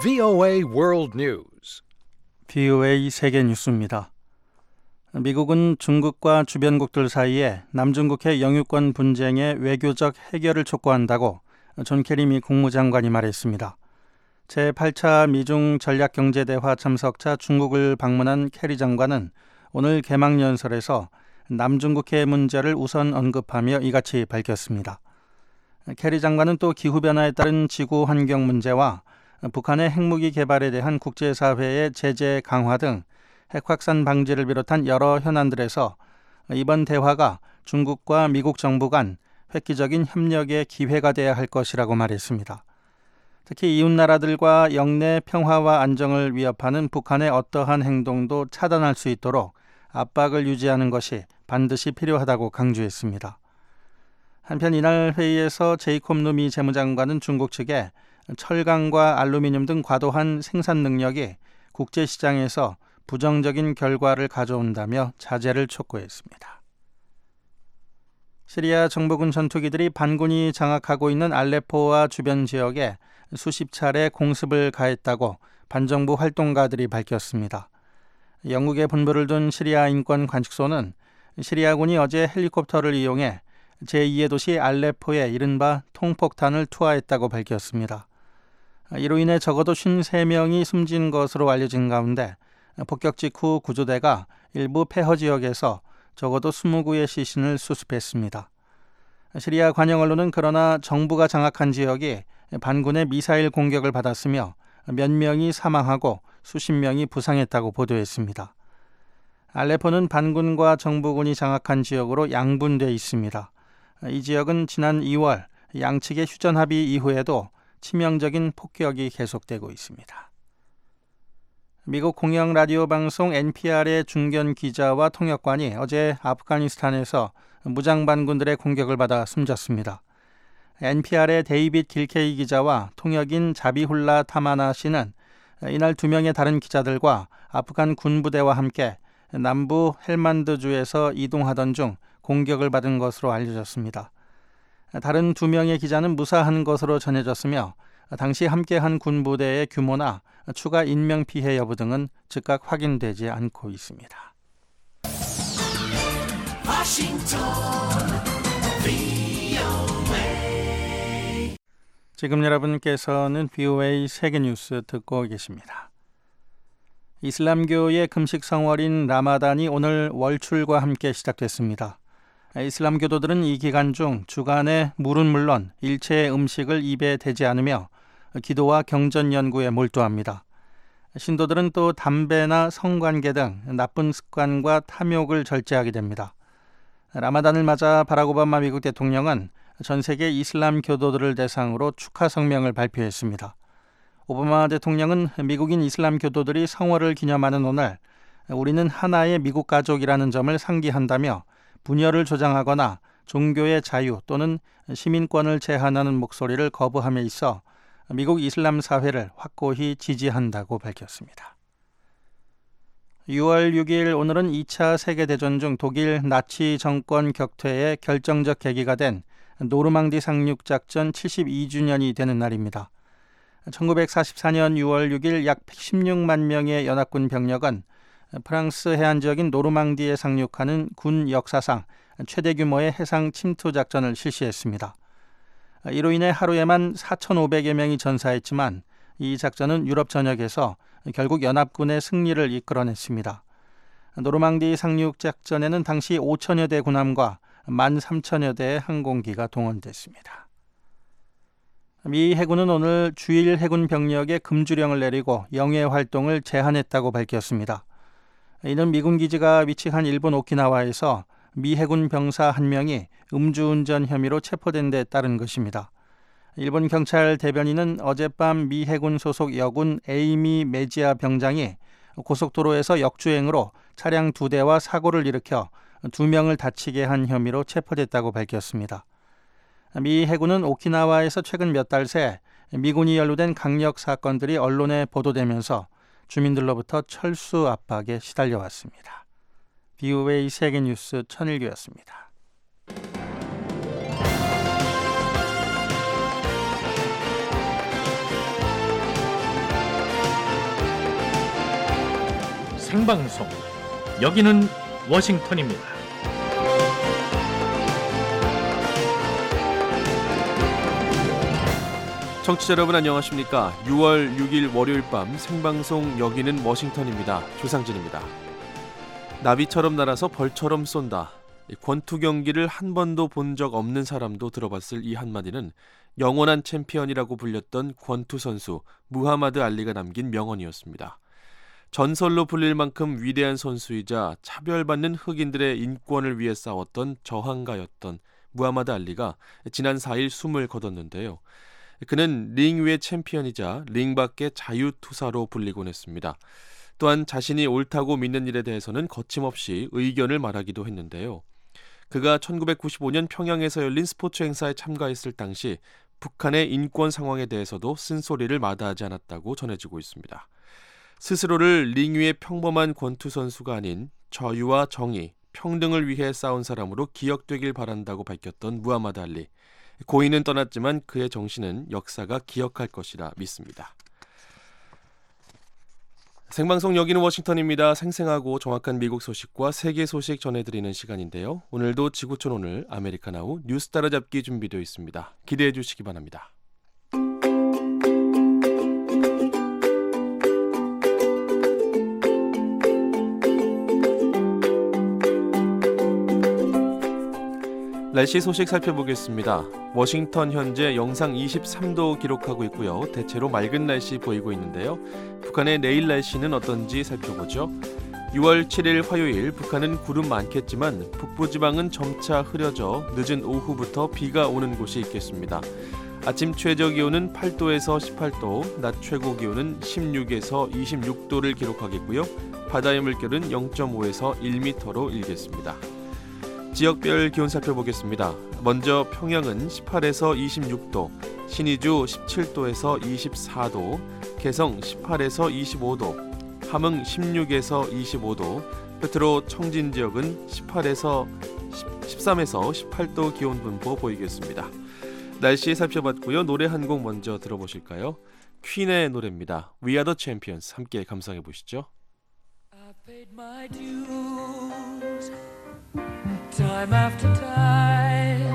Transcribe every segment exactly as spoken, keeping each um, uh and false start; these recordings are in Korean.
브이오에이 World News. 브이오에이 세계 뉴스입니다. 미국은 중국과 주변국들 사이에 남중국해 영유권 분쟁의 외교적 해결을 촉구한다고 존 케리 미 국무장관이 말했습니다. 제팔 차 미중 전략경제대화 참석차 중국을 방문한 케리 장관은 오늘 개막연설에서 남중국해 문제를 우선 언급하며 이같이 밝혔습니다. 케리 장관은 또 기후변화에 따른 지구 환경 문제와 북한의 핵무기 개발에 대한 국제사회의 제재 강화 등 핵 확산 방지를 비롯한 여러 현안들에서 이번 대화가 중국과 미국 정부 간 획기적인 협력의 기회가 돼야 할 것이라고 말했습니다. 특히 이웃나라들과 영내 평화와 안정을 위협하는 북한의 어떠한 행동도 차단할 수 있도록 압박을 유지하는 것이 반드시 필요하다고 강조했습니다. 한편 이날 회의에서 제이콥 루미 재무장관은 중국 측에 철강과 알루미늄 등 과도한 생산 능력이 국제시장에서 부정적인 결과를 가져온다며 자제를 촉구했습니다. 시리아 정부군 전투기들이 반군이 장악하고 있는 알레포와 주변 지역에 수십 차례 공습을 가했다고 반정부 활동가들이 밝혔습니다. 영국에 본부를 둔 시리아 인권관측소는 시리아군이 어제 헬리콥터를 이용해 제이의 도시 알레포에 이른바 통폭탄을 투하했다고 밝혔습니다. 이로 인해 적어도 오십삼 명이 숨진 것으로 알려진 가운데 폭격 직후 구조대가 일부 폐허 지역에서 적어도 이십 구의 시신을 수습했습니다. 시리아 관영 언론은 그러나 정부가 장악한 지역이 반군의 미사일 공격을 받았으며 몇 명이 사망하고 수십 명이 부상했다고 보도했습니다. 알레포는 반군과 정부군이 장악한 지역으로 양분돼 있습니다. 이 지역은 지난 이월 양측의 휴전 합의 이후에도 치명적인 폭격이 계속되고 있습니다. 미국 공영 라디오 방송 엔피알의 중견 기자와 통역관이 어제 아프가니스탄에서 무장 반군들의 공격을 받아 숨졌습니다. 엔피알의 데이빗 길케이 기자와 통역인 자비훌라 타마나 씨는 이날 두 명의 다른 기자들과 아프간 군부대와 함께 남부 헬만드주에서 이동하던 중 공격을 받은 것으로 알려졌습니다. 다른 두 명의 기자는 무사한 것으로 전해졌으며 당시 함께한 군부대의 규모나 추가 인명피해 여부 등은 즉각 확인되지 않고 있습니다. 지금 여러분께서는 브이오에이 세계뉴스 듣고 계십니다. 이슬람교의 금식 성월인 라마단이 오늘 월출과 함께 시작됐습니다. 이슬람 교도들은 이 기간 중 주간에 물은 물론 일체의 음식을 입에 대지 않으며 기도와 경전 연구에 몰두합니다. 신도들은 또 담배나 성관계 등 나쁜 습관과 탐욕을 절제하게 됩니다. 라마단을 맞아 바락 오바마 미국 대통령은 전 세계 이슬람 교도들을 대상으로 축하 성명을 발표했습니다. 오바마 대통령은 미국인 이슬람 교도들이 성월을 기념하는 오늘 우리는 하나의 미국 가족이라는 점을 상기한다며 분열을 조장하거나 종교의 자유 또는 시민권을 제한하는 목소리를 거부함에 있어 미국 이슬람 사회를 확고히 지지한다고 밝혔습니다. 유월 육일 오늘은 이 차 세계대전 중 독일 나치 정권 격퇴의 결정적 계기가 된 노르망디 상륙작전 칠십이 주년이 되는 날입니다. 천구백사십사년 유월 육일 약 백십육만 명의 연합군 병력은 프랑스 해안 지역인 노르망디에 상륙하는 군 역사상 최대 규모의 해상 침투 작전을 실시했습니다. 이로 인해 하루에만 사천오백여 명이 전사했지만 이 작전은 유럽 전역에서 결국 연합군의 승리를 이끌어냈습니다. 노르망디 상륙 작전에는 당시 오천여 대 군함과 만 삼천여 대의 항공기가 동원됐습니다. 미 해군은 오늘 주일 해군 병력에 금주령을 내리고 영해 활동을 제한했다고 밝혔습니다. 이는 미군 기지가 위치한 일본 오키나와에서 미 해군 병사 한 명이 음주운전 혐의로 체포된 데 따른 것입니다. 일본 경찰 대변인은 어젯밤 미 해군 소속 여군 에이미 메지아 병장이 고속도로에서 역주행으로 차량 두 대와 사고를 일으켜 두 명을 다치게 한 혐의로 체포됐다고 밝혔습니다. 미 해군은 오키나와에서 최근 몇 달 새 미군이 연루된 강력 사건들이 언론에 보도되면서 주민들로부터 철수 압박에 시달려왔습니다. 브이오에이 세계뉴스 천일규였습니다. 생방송. 여기는 워싱턴입니다. 청취자 여러분 안녕하십니까? 유월 육일 월요일 밤 생방송 여기는 워싱턴입니다. 조상진입니다. 나비처럼 날아서 벌처럼 쏜다. 권투 경기를 한 번도 본 적 없는 사람도 들어봤을 이 한마디는 영원한 챔피언이라고 불렸던 권투 선수 무하마드 알리가 남긴 명언이었습니다. 전설로 불릴 만큼 위대한 선수이자 차별받는 흑인들의 인권을 위해 싸웠던 저항가였던 무하마드 알리가 지난 사일 숨을 거뒀는데요. 그는 링 위의 챔피언이자 링 밖의 자유투사로 불리곤 했습니다. 또한 자신이 옳다고 믿는 일에 대해서는 거침없이 의견을 말하기도 했는데요. 그가 천구백구십오년 평양에서 열린 스포츠 행사에 참가했을 당시 북한의 인권 상황에 대해서도 쓴소리를 마다하지 않았다고 전해지고 있습니다. 스스로를 링 위의 평범한 권투 선수가 아닌 자유와 정의, 평등을 위해 싸운 사람으로 기억되길 바란다고 밝혔던 무하마드 알리. 고인은 떠났지만 그의 정신은 역사가 기억할 것이라 믿습니다. 생방송 여기는 워싱턴입니다. 생생하고 정확한 미국 소식과 세계 소식 전해드리는 시간인데요. 오늘도 지구촌 오늘 아메리카나우 뉴스 따라잡기 준비되어 있습니다. 기대해 주시기 바랍니다. 날씨 소식 살펴보겠습니다. 워싱턴 현재 영상 이십삼도 기록하고 있고요. 대체로 맑은 날씨 보이고 있는데요. 북한의 내일 날씨는 어떤지 살펴보죠. 유월 칠일 화요일 북한은 구름 많겠지만 북부지방은 점차 흐려져 늦은 오후부터 비가 오는 곳이 있겠습니다. 아침 최저 기온은 팔도에서 십팔도, 낮 최고 기온은 십육에서 이십육도를 기록하겠고요. 바다의 물결은 영점오에서 일 미터로 일겠습니다. 지역별 기온 살펴보겠습니다. 먼저 평양은 십팔에서 이십육도, 신의주 십칠도에서 이십사도, 개성 십팔에서 이십오도, 함흥 십육에서 이십오도, 끝으로 청진 지역은 십팔에서 십삼에서 십팔도 기온 분포 보이겠습니다. 날씨 살펴봤고요. 노래 한 곡 먼저 들어보실까요? 퀸의 노래입니다. We are the champions. 함께 감상해 보시죠. I paid my dues. Time after time,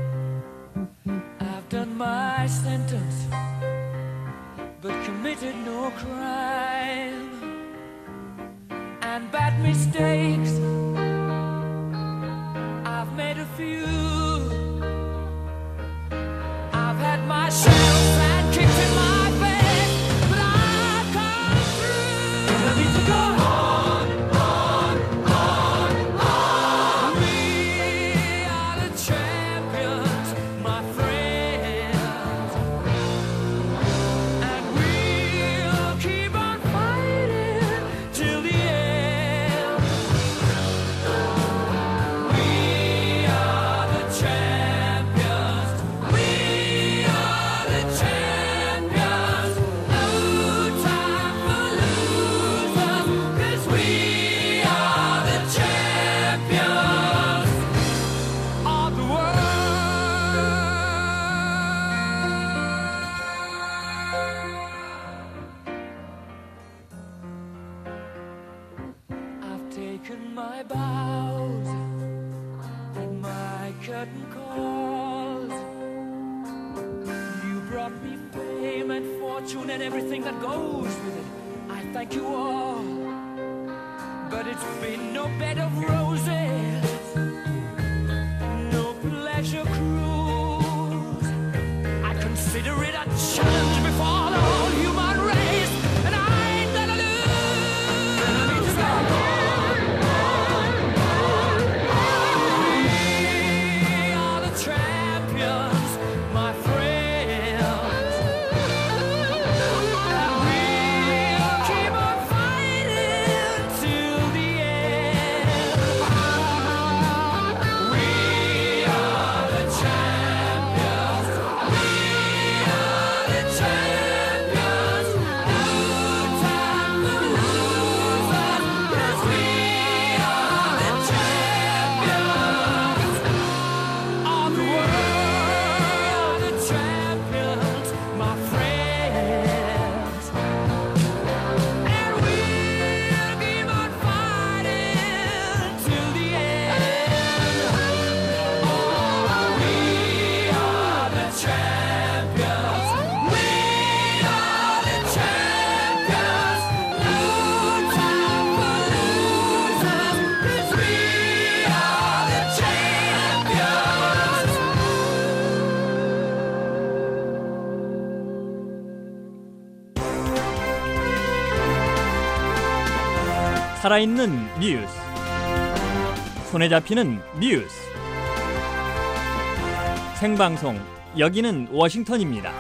I've done my sentence, but committed no crime. And bad mistakes, I've made a few. I've had my shells and kicked in my face, but I've come through. And I need to go on, on, on, on. We are the champions, my friends, and we'll keep on fighting till the end. We are the champions. We are the champions. No time for losers, 'cause we are the champions of the world. I've taken my bows and my curtain calls. You brought me fame and fortune and everything that goes with it. I thank you all, but it's been no bed of roses, no pleasure cruise. I consider it a challenge before the whole human race, and I ain't gonna lose. And I need to go on, on, on, on. We are the champions, my friends, and we'll keep on fighting till the end. 살아있는 뉴스, 손에 잡히는 뉴스, 생방송 여기는 워싱턴입니다.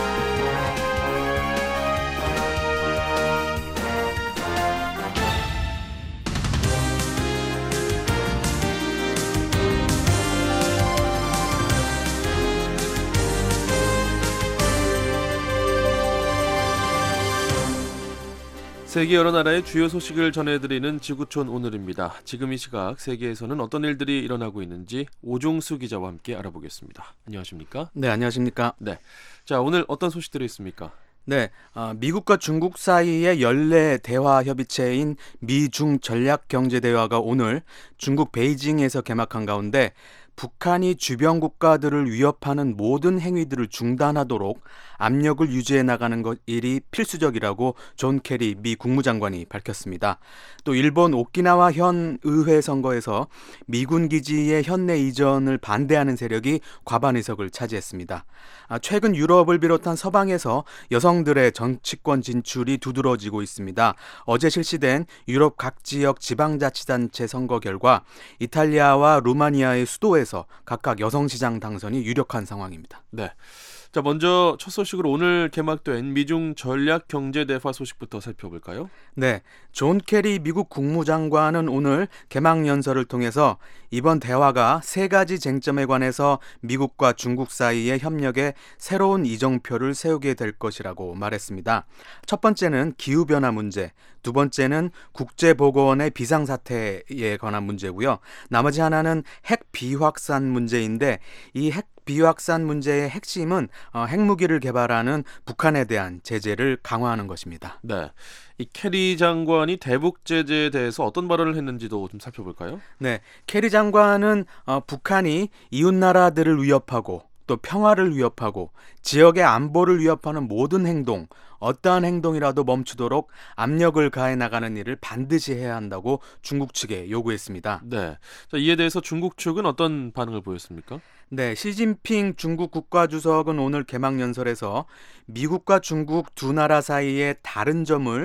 세계 여러 나라의 주요 소식을 전해드리는 지구촌 오늘입니다. 지금 이 시각 세계에서는 어떤 일들이 일어나고 있는지 오종수 기자와 함께 알아보겠습니다. 안녕하십니까? 네, 안녕하십니까? 네. 자, 오늘 어떤 소식들이 있습니까? 네, 어, 미국과 중국 사이의 연례 대화 협의체인 미중 전략 경제 대화가 오늘 중국 베이징에서 개막한 가운데 북한이 주변 국가들을 위협하는 모든 행위들을 중단하도록 압력을 유지해 나가는 것 일이 필수적이라고 존 케리 미 국무장관이 밝혔습니다. 또 일본 오키나와 현 의회 선거에서 미군 기지의 현내 이전을 반대하는 세력이 과반 의석을 차지했습니다. 최근 유럽을 비롯한 서방에서 여성들의 정치권 진출이 두드러지고 있습니다. 어제 실시된 유럽 각 지역 지방자치단체 선거 결과 이탈리아와 루마니아의 수도에서 각각 여성시장 당선이 유력한 상황입니다. 네. 자, 먼저 첫 소식으로 오늘 개막된 미중 전략 경제 대화 소식부터 살펴볼까요? 네, 존 케리 미국 국무장관은 오늘 개막 연설을 통해서 이번 대화가 세 가지 쟁점에 관해서 미국과 중국 사이의 협력에 새로운 이정표를 세우게 될 것이라고 말했습니다. 첫 번째는 기후변화 문제, 두 번째는 국제보건의 비상사태에 관한 문제고요. 나머지 하나는 핵 비확산 문제인데 이 핵 비확산 문제의 핵심은 어, 핵무기를 개발하는 북한에 대한 제재를 강화하는 것입니다. 네, 이 케리 장관이 대북 제재에 대해서 어떤 발언을 했는지도 좀 살펴볼까요? 네, 케리 장관은 어, 북한이 이웃 나라들을 위협하고 또 평화를 위협하고 지역의 안보를 위협하는 모든 행동, 어떠한 행동이라도 멈추도록 압력을 가해 나가는 일을 반드시 해야 한다고 중국 측에 요구했습니다. 네, 자, 이에 대해서 중국 측은 어떤 반응을 보였습니까? 네, 시진핑 중국 국가주석은 오늘 개막 연설에서 미국과 중국 두 나라 사이의 다른 점을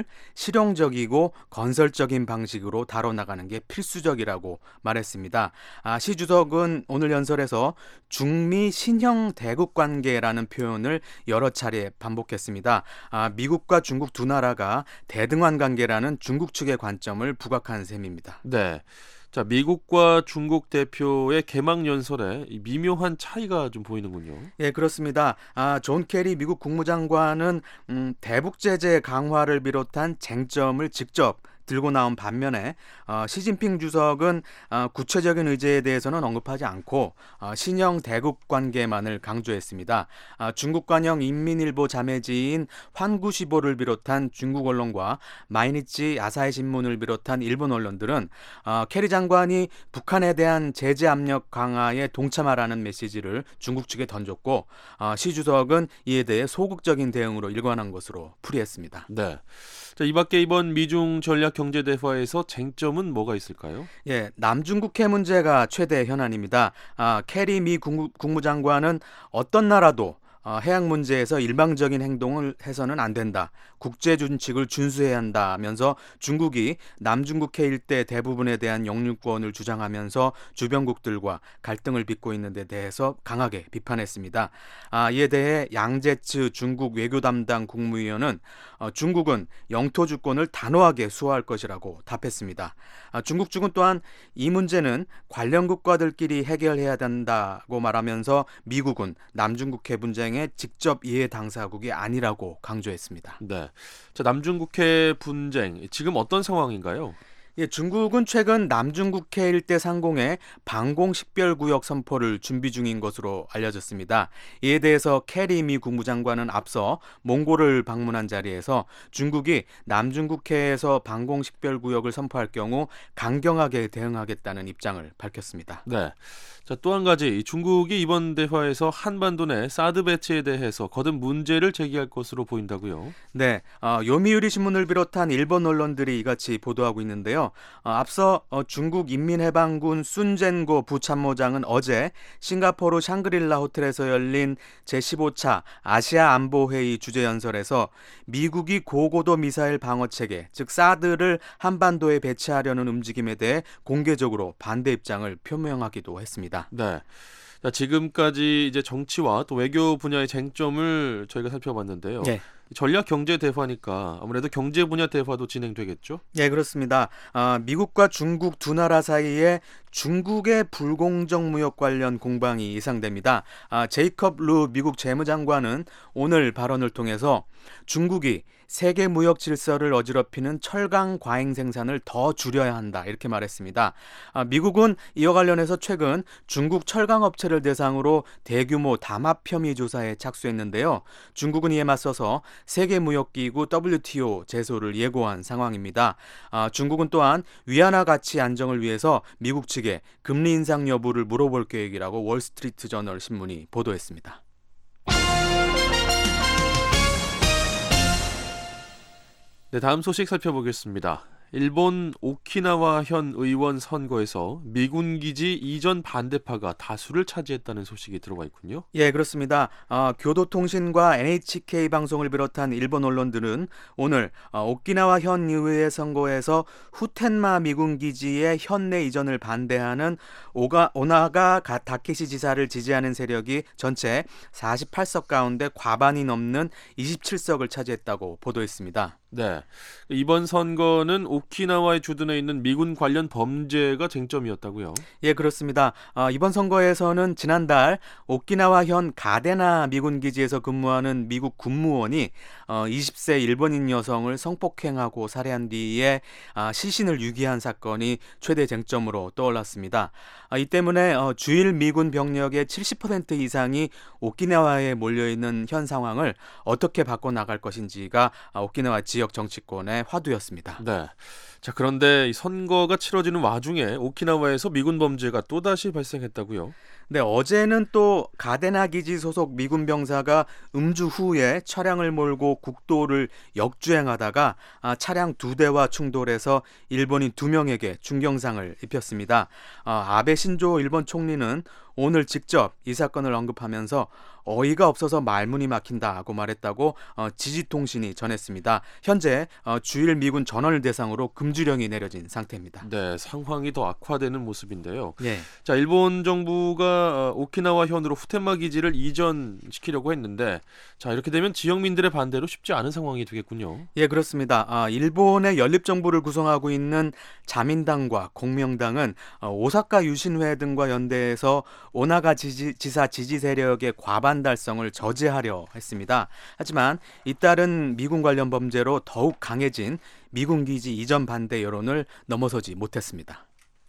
실용적이고 건설적인 방식으로 다뤄나가는 게 필수적이라고 말했습니다. 아, 시 주석은 오늘 연설에서 중미 신형 대국 관계라는 표현을 여러 차례 반복했습니다. 아, 미국과 중국 두 나라가 대등한 관계라는 중국 측의 관점을 부각한 셈입니다. 네. 자, 미국과 중국 대표의 개막 연설에 이 미묘한 차이가 좀 보이는군요. 예, 그렇습니다. 아, 존 케리 미국 국무장관은 음, 대북 제재 강화를 비롯한 쟁점을 직접 들고 나온 반면에 어, 시진핑 주석은 어, 구체적인 의제에 대해서는 언급하지 않고 어, 신형 대국 관계만을 강조했습니다. 어, 중국 관영 인민일보 자매지인 환구시보를 비롯한 중국 언론과 마이니치 아사히 신문을 비롯한 일본 언론들은 어, 케리 장관이 북한에 대한 제재 압력 강화에 동참하라는 메시지를 중국 측에 던졌고 어, 시 주석은 이에 대해 소극적인 대응으로 일관한 것으로 풀이했습니다. 네. 자, 이 밖에 이번 미중 전략 경제 대화에서 쟁점은 뭐가 있을까요? 예, 남중국해 문제가 최대 현안입니다. 아, 케리 미 국무, 국무장관은 어떤 나라도 어, 해양 문제에서 일방적인 행동을 해서는 안 된다. 국제 준칙을 준수해야 한다면서 중국이 남중국해 일대 대부분에 대한 영유권을 주장하면서 주변국들과 갈등을 빚고 있는 데 대해서 강하게 비판했습니다. 아, 이에 대해 양제츠 중국 외교 담당 국무위원은 어, 중국은 영토 주권을 단호하게 수호할 것이라고 답했습니다. 아, 중국 측은 또한 이 문제는 관련 국가들끼리 해결해야 된다고 말하면서 미국은 남중국해 분쟁 직접 이해 당사국이 아니라고 강조했습니다. 네, 자, 남중국해 분쟁 지금 어떤 상황인가요? 예, 중국은 최근 남중국해 일대 상공에 방공 식별구역 선포를 준비 중인 것으로 알려졌습니다. 이에 대해서 케리 미 국무장관은 앞서 몽골을 방문한 자리에서 중국이 남중국해에서 방공 식별구역을 선포할 경우 강경하게 대응하겠다는 입장을 밝혔습니다. 네. 자, 또 한 가지, 중국이 이번 대화에서 한반도 내 사드 배치에 대해서 거듭 문제를 제기할 것으로 보인다고요? 네, 어, 요미우리 신문을 비롯한 일본 언론들이 이같이 보도하고 있는데요. 있는데요. 어, 앞서 어, 중국 인민해방군 순젠고 부참모장은 어제 싱가포르 샹그릴라 호텔에서 열린 제십오 차 아시아 안보회의 주재연설에서 미국이 고고도 미사일 방어체계, 즉 사드를 한반도에 배치하려는 움직임에 대해 공개적으로 반대 입장을 표명하기도 했습니다. 네. 자, 지금까지 이제 정치와 또 외교 분야의 쟁점을 저희가 살펴봤는데요. 네. 전략 경제 대화니까 아무래도 경제 분야 대화도 진행되겠죠? 네, 그렇습니다. 아, 미국과 중국 두 나라 사이에 중국의 불공정 무역 관련 공방이 예상됩니다. 아, 제이컵 루 미국 재무장관은 오늘 발언을 통해서 중국이 세계 무역 질서를 어지럽히는 철강 과잉 생산을 더 줄여야 한다 이렇게 말했습니다. 아, 미국은 이와 관련해서 최근 중국 철강 업체를 대상으로 대규모 담합 혐의 조사에 착수했는데요. 중국은 이에 맞서서 세계무역기구 더블유티오 제소를 예고한 상황입니다. 아, 중국은 또한 위안화 가치 안정을 위해서 미국 측에 금리 인상 여부를 물어볼 계획이라고 월스트리트 저널 신문이 보도했습니다. 네, 다음 소식 살펴보겠습니다. 일본 오키나와 현 의원 선거에서 미군 기지 이전 반대파가 다수를 차지했다는 소식이 들어와 있군요. 예, 그렇습니다. 어, 교도통신과 엔에이치케이 방송을 비롯한 일본 언론들은 오늘 어, 오키나와 현 의회 선거에서 후텐마 미군 기지의 현내 이전을 반대하는 오가, 오나가 가, 다케시 지사를 지지하는 세력이 전체 사십팔 석 가운데 과반이 넘는 이십칠 석을 차지했다고 보도했습니다. 네, 이번 선거는 오키나와에 주둔해 있는 미군 관련 범죄가 쟁점이었다고요? 예, 그렇습니다. 어, 이번 선거에서는 지난달 오키나와 현 가데나 미군 기지에서 근무하는 미국 군무원이 어, 이십 세 일본인 여성을 성폭행하고 살해한 뒤에 아, 시신을 유기한 사건이 최대 쟁점으로 떠올랐습니다. 아, 이 때문에 어, 주일 미군 병력의 칠십 퍼센트 이상이 오키나와에 몰려있는 현 상황을 어떻게 바꿔나갈 것인지가 아, 오키나와 지역 정치권의 화두였습니다. 네. 자, 그런데 이 선거가 치러지는 와중에 오키나와에서 미군 범죄가 또다시 발생했다고요? 네, 어제는 또 가데나 기지 소속 미군 병사가 음주 후에 차량을 몰고 국도를 역주행하다가 아, 차량 두 대와 충돌해서 일본인 두 명에게 중경상을 입혔습니다. 아, 아베 신조 일본 총리는 오늘 직접 이 사건을 언급하면서 어이가 없어서 말문이 막힌다고 말했다고 어, 지지통신이 전했습니다. 현재 어, 주일 미군 전원을 대상으로 금주령이 내려진 상태입니다. 네, 상황이 더 악화되는 모습인데요. 네. 자, 일본 정부가 오키나와 현으로 후텐마 기지를 이전시키려고 했는데, 자, 이렇게 되면 지역민들의 반대로 쉽지 않은 상황이 되겠군요. 예, 그렇습니다. 아, 일본의 연립정부를 구성하고 있는 자민당과 공명당은 어, 오사카 유신회 등과 연대해서 오나가 지지, 지사 지지 세력의 과반 달성을 저지하려 했습니다. 하지만 잇따른 미군 관련 범죄로 더욱 강해진 미군 기지 이전 반대 여론을 넘어서지 못했습니다.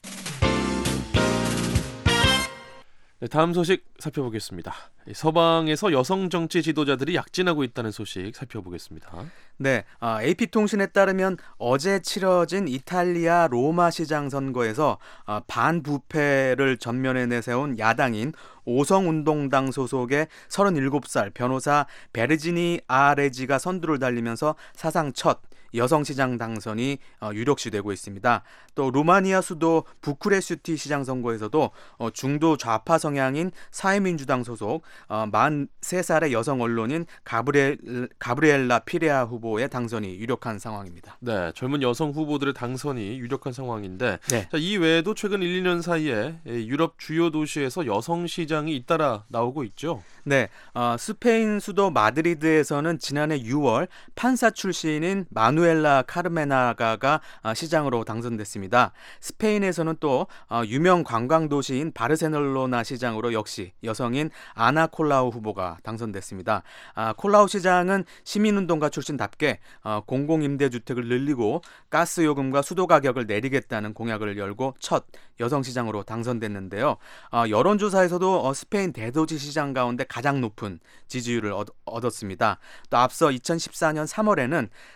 네, 다음 소식 살펴보겠습니다. 서방에서 여성 정치 지도자들이 약진하고 있다는 소식 살펴보겠습니다. 네, 아, 에이피통신에 따르면 어제 치러진 이탈리아 로마 시장 선거에서 아, 반부패를 전면에 내세운 야당인 오성운동당 소속의 서른일곱 살 변호사 베르지니 아레지가 선두를 달리면서 사상 첫 여성시장 당선이 어, 유력시되고 있습니다. 또 루마니아 수도 부쿠레슈티 시장 선거에서도 어, 중도 좌파 성향인 사회민주당 소속 어, 마흔세 살의 여성 언론인 가브리엘, 가브리엘라 피레아 후보의 당선이 유력한 상황입니다. 네, 젊은 여성 후보들의 당선이 유력한 상황인데 네. 자, 이 외에도 최근 일, 이 년 사이에 유럽 주요 도시에서 여성 시장이 잇따라 나오고 있죠. 네, 어, 스페인 수도 마드리드에서는 지난해 유월 판사 출신인 마누엘라 카르메나가가 어, 시장으로 당선됐습니다. 스페인에서는 또 어, 유명 관광 도시인 바르셀로나 시장으로 역시 여성인 아나 콜라우 후보가 당선됐습니다. 아, 콜라우 시장은 시민운동가 출신답게 어, 공공임대주택을 늘리고 가스요금과 수도 가격을 내리겠다는 공약을 열고 첫 여성시장으로 당선됐는데요. 어, 여론조사에서도 어, 스페인 대도시 시장 가운데 가장 높은 지지율을 얻, 얻었습니다. 또 앞서 이천십사 년 삼월에는 스페인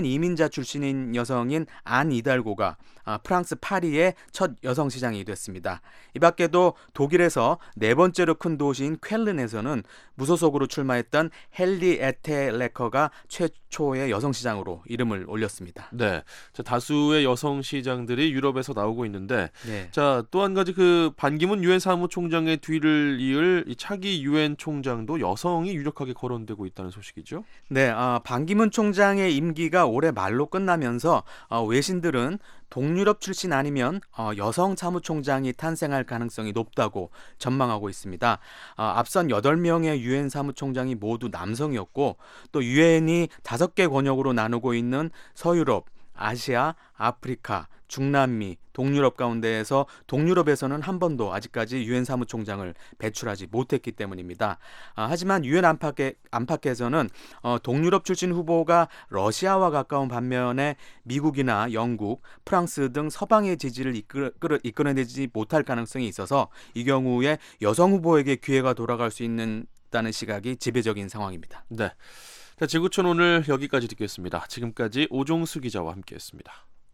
이민자 출신인 여성인 안 이달고가 프랑스 파리의 첫 여성 시장이 됐습니다. 이 밖에도 독일에서 네 번째로 큰 도시인 쾰른에서는 무소속으로 출마했던 헨리 에텔레커가 최초의 여성 시장으로 이름을 올렸습니다. 네, 자, 다수의 여성 시장들이 유럽에서 나오고 있는데, 네. 자, 또 한 가지 그 반기문 유엔 사무총장의 뒤를 이을 이 차기 유엔 총장도 여성이 유력하게 거론되고 있다는 소식이죠. 네, 어, 반기문 총장의 임기가 올해 말로 끝나면서 어, 외신들은 동유럽 출신 아니면 어, 여성 사무총장이 탄생할 가능성이 높다고 전망하고 있습니다. 어, 앞선 여덟 명의 유엔 사무총장이 모두 남성이었고 또 유엔이 다섯 개 권역으로 나누고 있는 서유럽, 아시아, 아프리카, 중남미, 동유럽 가운데에서 동유럽에서는 한 번도 아직까지 유엔 사무총장을 배출하지 못했기 때문입니다. 아, 하지만 유엔 안팎에, 안팎에서는 어, 동유럽 출신 후보가 러시아와 가까운 반면에 미국이나 영국, 프랑스 등 서방의 지지를 이끌, 이끌어내지 못할 가능성이 있어서 이 경우에 여성 후보에게 기회가 돌아갈 수 있다는 시각이 지배적인 상황입니다. 네, 자, 지구촌 오늘 여기까지 듣겠습니다. 지금까지 오종수 기자와 함께했습니다.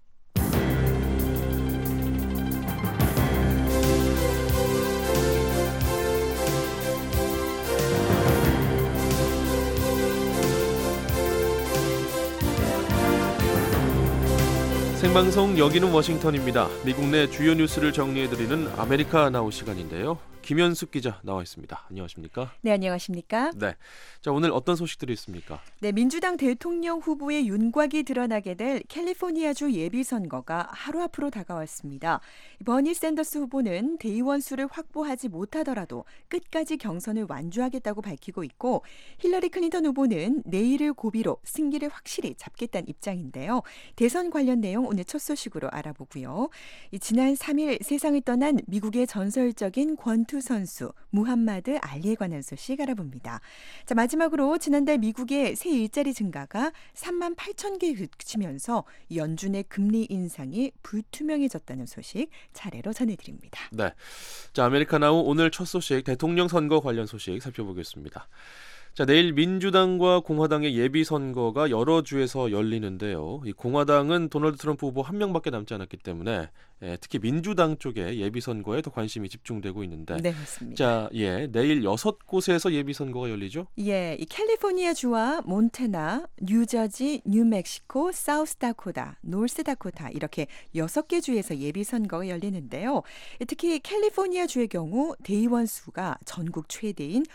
생방송 여기는 워싱턴입니다. 미국 내 주요 뉴스를 정리해드리는 아메리카 나우 시간인데요. 김현숙 기자 나와 있습니다. 안녕하십니까? 네, 안녕하십니까? 네, 자, 오늘 어떤 소식들이 있습니까? 네, 민주당 대통령 후보의 윤곽이 드러나게 될 캘리포니아주 예비선거가 하루 앞으로 다가왔습니다. 버니 샌더스 후보는 대의원 수를 확보하지 못하더라도 끝까지 경선을 완주하겠다고 밝히고 있고 힐러리 클린턴 후보는 내일을 고비로 승기를 확실히 잡겠다는 입장인데요. 대선 관련 내용 오늘 첫 소식으로 알아보고요. 지난 삼 일 세상을 떠난 미국의 전설적인 권투 선수 무함마드 알리에 관한 소식 알아봅니다. 자, 마지막으로 지난달 미국의 새 일자리 증가가 삼만 팔천 개에 그치면서 연준의 금리 인상이 불투명해졌다는 소식 차례로 전해드립니다. 네, 자, 아메리카나우 오늘 첫 소식 대통령 선거 관련 소식 살펴보겠습니다. 자, 내일 민주당과 공화당의 예비선거가 여러 주에서 열리는데요. 이 공화당은 도널드 트럼프 후보 한 명밖에 남지 않았기 때문에 예, 특히 민주당 쪽에 예비선거에 더 관심이 집중되고 있는데, 네, 맞습니다. 자, 예, 내일 여섯 곳에서 예비선거가 열리죠? 예, 이 캘리포니아주와 몬태나, 뉴저지, 뉴멕시코, 사우스다코타, 노스다코타 이렇게 여섯 개 주에서 예비선거가 열리는데요. 특히 캘리포니아주의 경우 대의원 수가 전국 최대인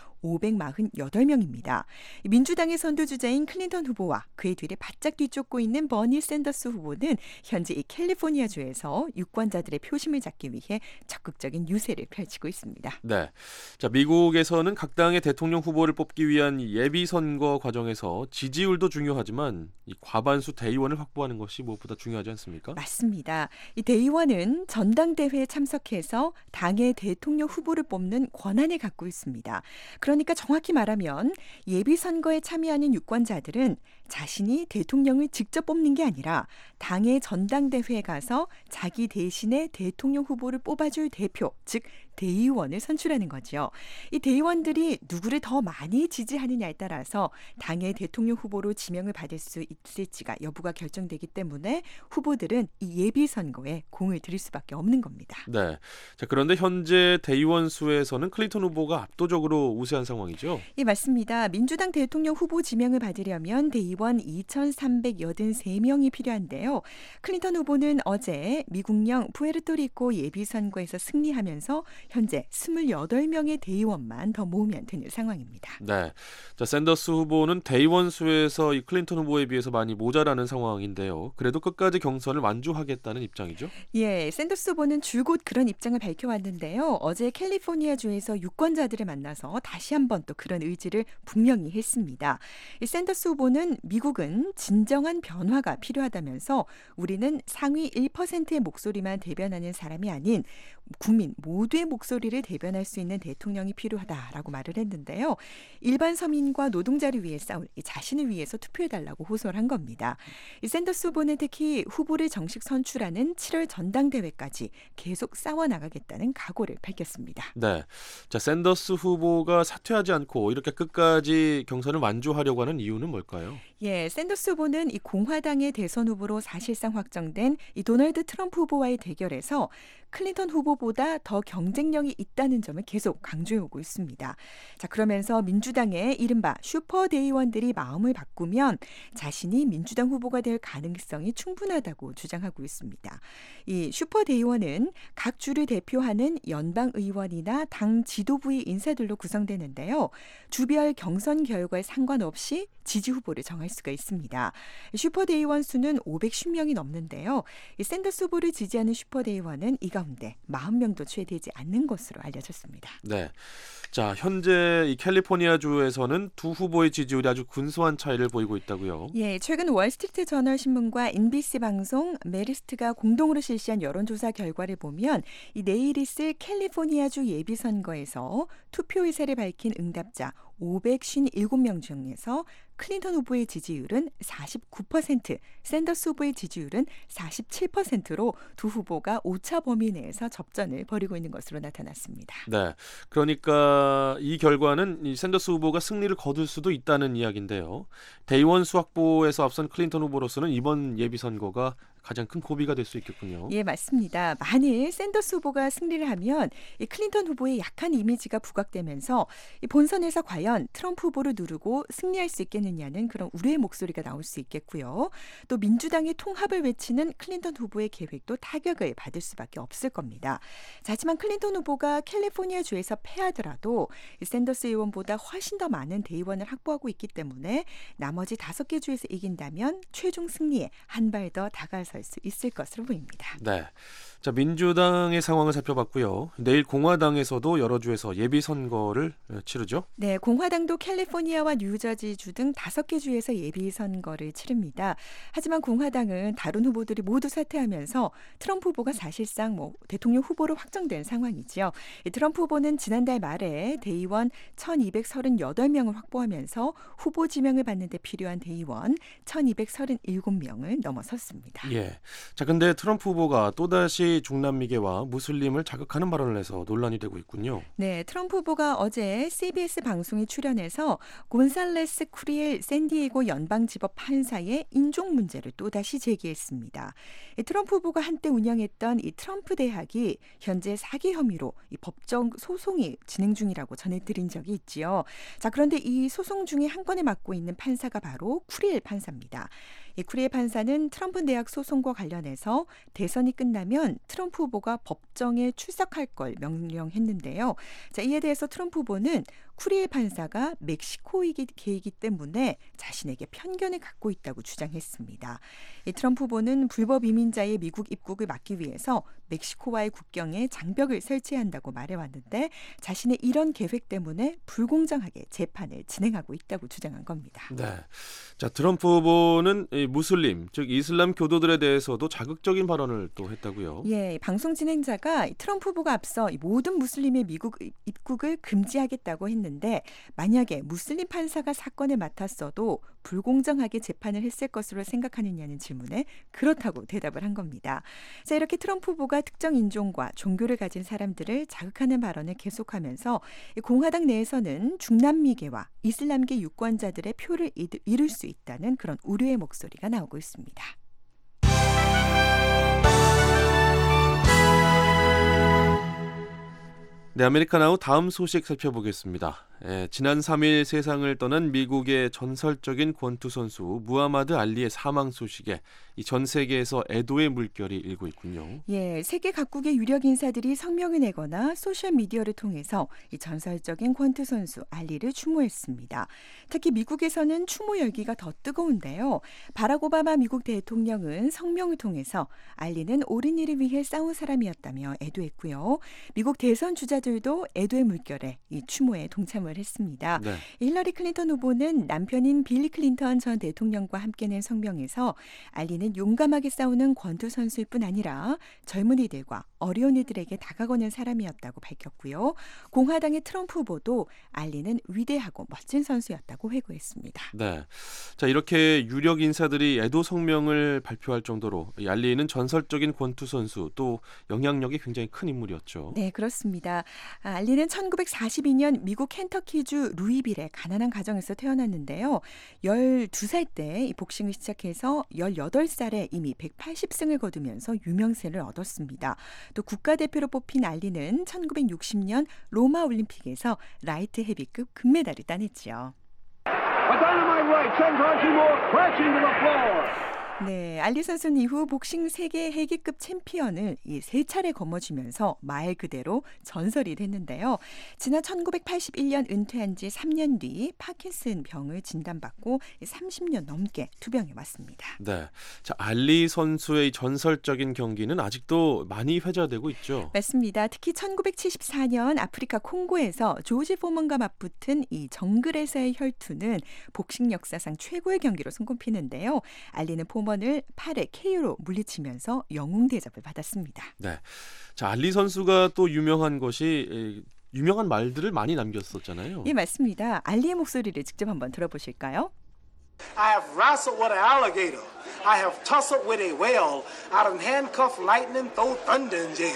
오백사십팔 명입니다. 민주당의 선두주자인 클린턴 후보와 그의 뒤를 바짝 뒤쫓고 있는 버니 샌더스 후보는 현재 이 캘리포니아주에서 유권자들의 표심을 잡기 위해 적극적인 유세를 펼치고 있습니다. 네, 자, 미국에서는 각 당의 대통령 후보를 뽑기 위한 예비 선거 과정에서 지지율도 중요하지만 이 과반수 대의원을 확보하는 것이 무엇보다 중요하지 않습니까? 맞습니다. 이 대의원은 전당대회에 참석해서 당의 대통령 후보를 뽑는 권한을 갖고 있습니다. 그러니까 정확히 말하면 예비 선거에 참여하는 유권자들은 자신이 대통령을 직접 뽑는 게 아니라 당의 전당대회에 가서 자기 대신에 대통령 후보를 뽑아줄 대표, 즉 대의원을 선출하는 거죠. 이 대의원들이 누구를 더 많이 지지하느냐에 따라서 당의 대통령 후보로 지명을 받을 수 있을지가 여부가 결정되기 때문에 후보들은 이 예비 선거에 공을 들일 수밖에 없는 겁니다. 네, 자, 그런데 현재 대의원 수에서는 클린턴 후보가 압도적으로 우세한 상황이죠? 예, 맞습니다. 민주당 대통령 후보 지명을 받으려면 대의원 이천삼백팔십삼 명이 필요한데요. 클린턴 후보는 어제 미국령 푸에르토리코 예비선거에서 승리하면서 현재 이십팔 명의 대의원만 더 모으면 되는 상황입니다. 네, 자, 샌더스 후보는 대의원 수에서 이 클린턴 후보에 비해서 많이 모자라는 상황인데요. 그래도 끝까지 경선을 완주하겠다는 입장이죠? 예, 샌더스 후보는 줄곧 그런 입장을 밝혀왔는데요. 어제 캘리포니아주에서 유권자들을 만나서 다시 한번 또 그런 의지를 분명히 했습니다. 이 샌더스 후보는 미국은 진정한 변화가 필요하다면서 우리는 상위 일 퍼센트의 목소리만 대변하는 사람이 아닌 국민 모두의 목소리를 대변할 수 있는 대통령이 필요하다라고 말을 했는데요. 일반 서민과 노동자를 위해 싸울 자신을 위해서 투표해달라고 호소를 한 겁니다. 이 샌더스 후보는 특히 후보를 정식 선출하는 칠월 전당대회까지 계속 싸워나가겠다는 각오를 밝혔습니다. 네, 자, 샌더스 후보가 사퇴하지 않고 이렇게 끝까지 경선을 완주하려고 하는 이유는 뭘까요? 예, 샌더스 후보는 이 공화당의 대선 후보로 사실상 확정된 이 도널드 트럼프 후보와의 대결에서 클린턴 후보보다 더 경쟁력이 있다는 점을 계속 강조해오고 있습니다. 자, 그러면서 민주당의 이른바 슈퍼대의원들이 마음을 바꾸면 자신이 민주당 후보가 될 가능성이 충분하다고 주장하고 있습니다. 이 슈퍼대의원은 각 주를 대표하는 연방의원이나 당 지도부의 인사들로 구성되는데요. 주별 경선 결과에 상관없이 지지 후보를 정할 수가 있습니다. 슈퍼대의원 수는 오백십 명이 넘는데요. 이 샌더스 후보를 지지하는 슈퍼대의원은 이 가운데 사십 명도 채 되지 않는 것으로 알려졌습니다. 네. 자, 현재 이 캘리포니아주에서는 두 후보의 지지율이 아주 근소한 차이를 보이고 있다고요. 예, 최근 월스트리트 저널 신문과 엔비씨 방송, 메리스트가 공동으로 실시한 여론조사 결과를 보면 이 내일 있을 캘리포니아주 예비선거에서 투표 의사를 밝힌 응답자 오백오십칠 명 중에서 클린턴 후보의 지지율은 사십구 퍼센트, 샌더스 후보의 지지율은 사십칠 퍼센트로 두 후보가 오차 범위 내에서 접전을 벌이고 있는 것으로 나타났습니다. 네, 그러니까 이 결과는 이 샌더스 후보가 승리를 거둘 수도 있다는 이야기인데요. 대의원 수 확보에서 앞선 클린턴 후보로서는 이번 예비선거가 가장 큰 고비가 될 수 있겠군요. 예, 맞습니다. 만일 샌더스 후보가 승리를 하면 이 클린턴 후보의 약한 이미지가 부각되면서 이 본선에서 과연 트럼프 후보를 누르고 승리할 수 있겠느냐는 그런 우려의 목소리가 나올 수 있겠고요. 또 민주당의 통합을 외치는 클린턴 후보의 계획도 타격을 받을 수밖에 없을 겁니다. 자, 하지만 클린턴 후보가 캘리포니아 주에서 패하더라도 이 샌더스 의원보다 훨씬 더 많은 대의원을 확보하고 있기 때문에 나머지 다섯 개 주에서 이긴다면 최종 승리에 한 발 더 다가설 수 있을 것으로 보입니다. 네. 자, 민주당의 상황을 살펴봤고요. 내일 공화당에서도 여러 주에서 예비 선거를 치르죠. 네, 공화당도 캘리포니아와 뉴저지 주 등 다섯 개 주에서 예비 선거를 치릅니다. 하지만 공화당은 다른 후보들이 모두 사퇴하면서 트럼프 후보가 사실상 뭐 대통령 후보로 확정된 상황이죠. 이 트럼프 후보는 지난달 말에 대의원 천이백삼십팔 명을 확보하면서 후보 지명을 받는 데 필요한 대의원 천이백삼십칠 명을 넘어섰습니다. 예. 자, 근데 트럼프 후보가 또다시 중남미계와 무슬림을 자극하는 발언을 해서 논란이 되고 있군요. 네, 트럼프 후보가 어제 씨비에스 방송에 출연해서 곤살레스 쿠리엘 샌디에고 연방지법 판사의 인종 문제를 또다시 제기했습니다. 이 트럼프 후보가 한때 운영했던 이 트럼프 대학이 현재 사기 혐의로 이 법정 소송이 진행 중이라고 전해드린 적이 있지요. 자, 그런데 이 소송 중에 한 건을 맡고 있는 판사가 바로 쿠리엘 판사입니다. 이 쿠리엘 판사는 트럼프 대학 소송과 관련해서 대선이 끝나면 트럼프 후보가 법정에 출석할 걸 명령했는데요. 자, 이에 대해서 트럼프 후보는 쿠리엘 판사가 멕시코이기 때문에 자신에게 편견을 갖고 있다고 주장했습니다. 이 트럼프 후보는 불법 이민자의 미국 입국을 막기 위해서 멕시코와의 국경에 장벽을 설치한다고 말해왔는데 자신의 이런 계획 때문에 불공정하게 재판을 진행하고 있다고 주장한 겁니다. 네. 자, 트럼프 후보는 이 무슬림, 즉 이슬람 교도들에 대해서도 자극적인 발언을 또 했다고요. 예, 방송 진행자가 트럼프 후보가 앞서 모든 무슬림의 미국 입국을 금지하겠다고 했는데 만약에 무슬림 판사가 사건을 맡았어도 불공정하게 재판을 했을 것으로 생각하느냐는 질문에 그렇다고 대답을 한 겁니다. 자, 이렇게 트럼프 후보가 특정 인종과 종교를 가진 사람들을 자극하는 발언을 계속하면서 공화당 내에서는 중남미계와 이슬람계 유권자들의 표를 잃을 수 있다는 그런 우려의 목소리가 나오고 있습니다. 네, 아메리카나우 다음 소식 살펴보겠습니다. 예, 지난 삼 일 세상을 떠난 미국의 전설적인 권투 선수 무하마드 알리의 사망 소식에 이 전 세계에서 애도의 물결이 일고 있군요. 예, 세계 각국의 유력 인사들이 성명을 내거나 소셜 미디어를 통해서 이 전설적인 권투 선수 알리를 추모했습니다. 특히 미국에서는 추모 열기가 더 뜨거운데요. 바락 오바마 미국 대통령은 성명을 통해서 알리는 옳은 일을 위해 싸운 사람이었다며 애도했고요. 미국 대선 주자들도 애도의 물결에 이 추모에 동참을 했습니다. 네. 힐러리 클린턴 후보는 남편인 빌리 클린턴 전 대통령과 함께 낸 성명에서 알리는 용감하게 싸우는 권투 선수일 뿐 아니라 젊은이들과 어려운 이들에게 다가가는 사람이었다고 밝혔고요. 공화당의 트럼프 후보도 알리는 위대하고 멋진 선수였다고 회고했습니다. 네. 자, 이렇게 유력 인사들이 애도 성명을 발표할 정도로 이 알리는 전설적인 권투 선수 또 영향력이 굉장히 큰 인물이었죠. 네, 그렇습니다. 알리는 천구백사십이 년 미국 켄터키 켄터키주 루이빌의 가난한 가정에서 태어났는데요. 열두 살 때 이 복싱을 시작해서 열여덟 살에 이미 백팔십 승을 거두면서 유명세를 얻었습니다. 또 국가대표로 뽑힌 알리는 천구백육십 년 로마 올림픽에서 라이트 헤비급 금메달을 따냈죠. 네, 알리 선수는 이후 복싱 세계 헤기급 챔피언을 이 세 차례 거머쥐면서 말 그대로 전설이 됐는데요. 지난 천구백팔십일 년 은퇴한 지 삼 년 뒤 파킨슨 병을 진단받고 삼십 년 넘게 투병해 왔습니다. 네, 자 알리 선수의 이 전설적인 경기는 아직도 많이 회자되고 있죠. 맞습니다. 특히 천구백칠십사 년 아프리카 콩고에서 조지 포먼과 맞붙은 이 정글에서의 혈투는 복싱 역사상 최고의 경기로 손꼽히는데요. 알리는 포먼 을 팔 회 케이오로 물리치면서 영웅 대접을 받았습니다. 네, 자 알리 선수가 또 유명한 것이 유명한 말들을 많이 남겼었잖아요. 예, 맞습니다. 알리의 목소리를 직접 한번 들어보실까요? I have wrestled with an alligator. I have tussled with a whale. I done handcuffed lightning, throw thunder in jail.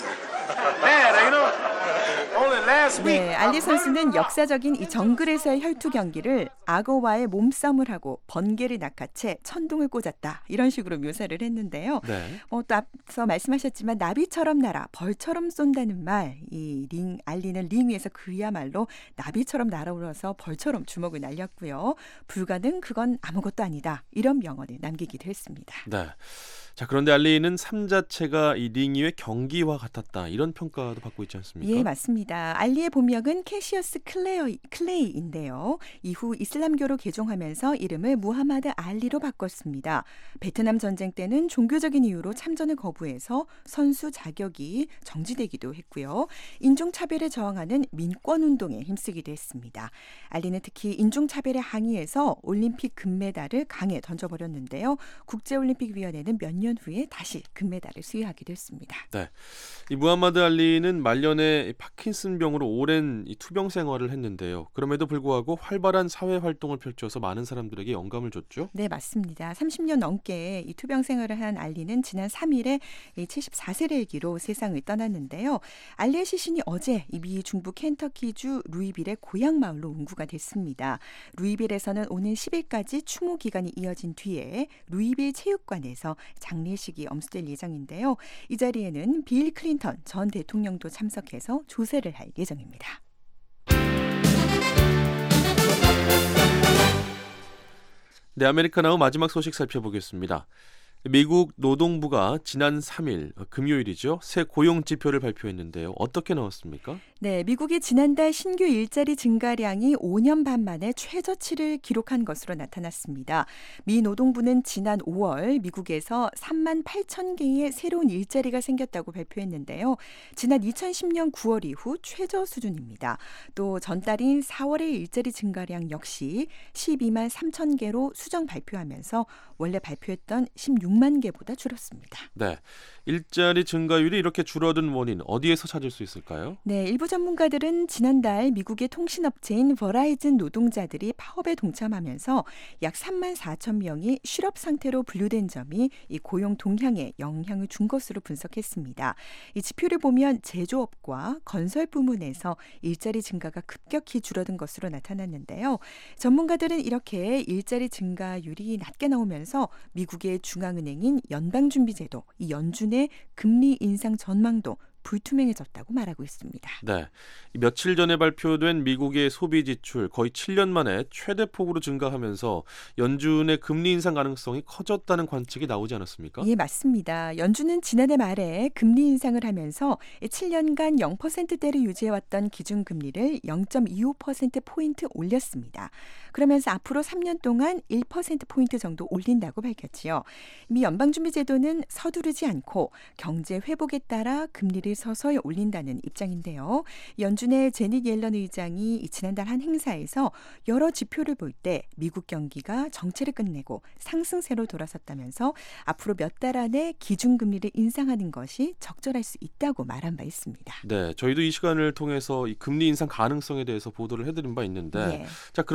Bad, ain't it? Only last week. 네, 알리 선수는 역사적인 이 정글에서의 혈투 경기를 악어와의 몸싸움을 하고 번개를 낚아채 천둥을 꽂았다. 이런 식으로 묘사를 했는데요. 네. 어, 또 앞서 말씀하셨지만 나비처럼 날아 벌처럼 쏜다는 말. 이 링 알리는 링 위에서 그야말로 나비처럼 날아올라서 벌처럼 주먹을 날렸고요. 불가능 그건 아무것도 아니다. 이런 명언을 남기기도 했습니다. 네. 자 그런데 알리는 삶 자체가 이 링 위의 경기와 같았다. 이런 평가도 받고 있지 않습니까? 예, 맞습니다. 알리의 본명은 캐시어스 클레이, 클레이인데요. 이후 이슬람교로 개종하면서 이름을 무하마드 알리로 바꿨습니다. 베트남 전쟁 때는 종교적인 이유로 참전을 거부해서 선수 자격이 정지되기도 했고요. 인종차별에 저항하는 민권운동에 힘쓰기도 했습니다. 알리는 특히 인종차별에 항의해서 올림픽 금메달을 강에 던져버렸는데요. 국제올림픽위원회는 몇 년 후에 다시 금메달을 수여하기도 했습니다. 네, 이 무하마드 알리는 말년에 파킨슨 병으로 오랜 이 투병 생활을 했는데요. 그럼에도 불구하고 활발한 사회 활동을 펼쳐서 많은 사람들에게 영감을 줬죠. 네, 맞습니다. 삼십 년 넘게 이 투병 생활을 한 알리는 지난 삼 일에 칠십사 세를 일기로 세상을 떠났는데요. 알리의 시신이 어제 미 중부 켄터키주 루이빌의 고향 마을로 운구가 됐습니다. 루이빌에서는 오는 십 일까지 추모 기간이 이어진 뒤에 루이빌 체육관에서 장례식이 엄수될 예정인데요. 이 자리에는 빌 클린턴 전 대통령도 참석해서 조세를 할 예정입니다. 네, 아메리카나우 마지막 소식 살펴보겠습니다. 미국 노동부가 지난 삼 일 금요일이죠. 새 고용 지표를 발표했는데요. 어떻게 나왔습니까? 네, 미국이 지난달 신규 일자리 증가량이 오 년 반 만에 최저치를 기록한 것으로 나타났습니다. 미 노동부는 지난 오월 미국에서 삼만 팔천 개의 새로운 일자리가 생겼다고 발표했는데요. 지난 이천십 년 구월 이후 최저 수준입니다. 또 전달인 사월의 일자리 증가량 역시 십이만 삼천 개로 수정 발표하면서 원래 발표했던 십육만 개보다 줄었습니다. 네, 일자리 증가율이 이렇게 줄어든 원인 어디에서 찾을 수 있을까요? 네, 일부 전문가들은 지난달 미국의 통신업체인 버라이즌 노동자들이 파업에 동참하면서 약 삼만 사천 명이 실업 상태로 분류된 점이 이 고용 동향에 영향을 준 것으로 분석했습니다. 이 지표를 보면 제조업과 건설 부문에서 일자리 증가가 급격히 줄어든 것으로 나타났는데요. 전문가들은 이렇게 일자리 증가율이 낮게 나오면서 미국의 중앙은행인 연방준비제도, 이 연준의 금리 인상 전망도 불투명해졌다고 말하고 있습니다. 네, 며칠 전에 발표된 미국의 소비 지출 거의 칠 년 만에 최대폭으로 증가하면서 연준의 금리 인상 가능성이 커졌다는 관측이 나오지 않았습니까? 예, 맞습니다. 연준은 지난해 말에 금리 인상을 하면서 칠 년간 영 퍼센트대를 유지해왔던 기준금리를 영 점 이오 퍼센트포인트 올렸습니다. 그러면서 앞으로 삼 년 동안 일 퍼센트포인트 정도 올린다고 밝혔지요. 미 연방준비제도는 서두르지 않고 경제 회복에 따라 금리를 서서히 올린다는 입장인데요. 연준의 제닛 옐런 의장이 지난달 한 행사에서 여러 지표를 볼 때 미국 경기가 정체를 끝내고 상승세로 돌아섰다면서 앞으로 몇 달 안에 기준금리를 인상하는 것이 적절할 수 있다고 말한 바 있습니다. 네, 저희도 이 시간을 통해서 이 금리 인상 가능성에 대해서 보도를 해드린 바 있는데 예. 자 그런데 이번에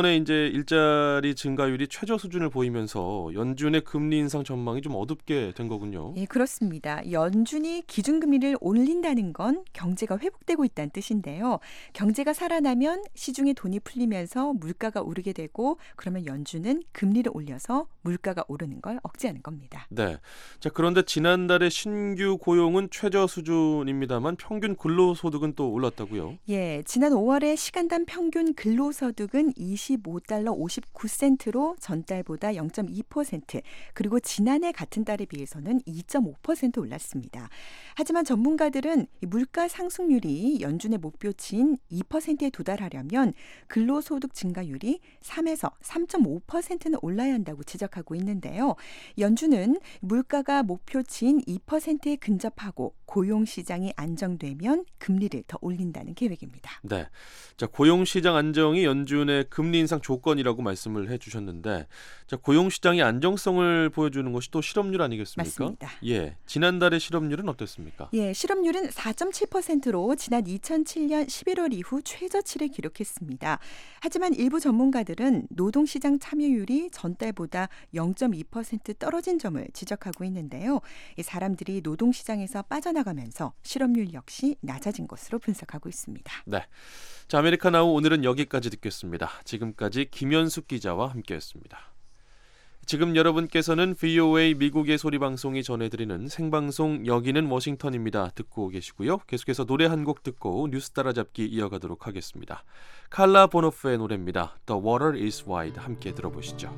이번에 이제 일자리 증가율이 최저 수준을 보이면서 연준의 금리 인상 전망이 좀 어둡게 된 거군요. 예, 그렇습니다. 연준이 기준금리를 올린다는 건 경제가 회복되고 있다는 뜻인데요. 경제가 살아나면 시중에 돈이 풀리면서 물가가 오르게 되고 그러면 연준은 금리를 올려서 물가가 오르는 걸 억제하는 겁니다. 네. 자, 그런데 지난달에 신규 고용은 최저 수준입니다만 평균 근로소득은 또 올랐다고요? 예, 지난 오월에 시간당 평균 근로소득은 이십오 달러 오십구 센트로 전달보다 영 점 이 퍼센트, 그리고 지난해 같은 달에 비해서는 이 점 오 퍼센트 올랐습니다. 하지만 전문가들은 물가 상승률이 연준의 목표치인 이 퍼센트에 도달하려면 근로소득 증가율이 삼에서 삼 점 오 퍼센트는 올라야 한다고 지적하고 있는데요. 연준은 물가가 목표치인 이 퍼센트에 근접하고 고용시장이 안정되면 금리를 더 올린다는 계획입니다. 네. 자, 고용시장 안정이 연준의 금리 인상 조건이라고 말씀을 해주셨는데, 자, 고용시장의 안정성을 보여주는 것이 또 실업률 아니겠습니까? 맞습니다. 예, 지난달의 실업률은 어땠습니까? 예, 실업률은 사 점 칠 퍼센트로 지난 이천칠 년 십일월 이후 최저치를 기록했습니다. 하지만 일부 전문가들은 노동시장 참여율이 전달보다 영 점 이 퍼센트 떨어진 점을 지적하고 있는데요. 이 사람들이 노동시장에서 빠져나가면서 실업률 역시 낮아진 것으로 분석하고 있습니다. 네. 자, 아메리카나우 오늘은 여기까지 듣겠습니다. 지금까지 김현숙 기자와 함께했습니다. 지금 여러분께서는 브이오에이 미국의 소리 방송이 전해드리는 생방송 여기는 워싱턴입니다. 듣고 계시고요. 계속해서 노래 한 곡 듣고 뉴스 따라잡기 이어가도록 하겠습니다. 칼라 보노프의 노래입니다. The Water is Wide 함께 들어보시죠.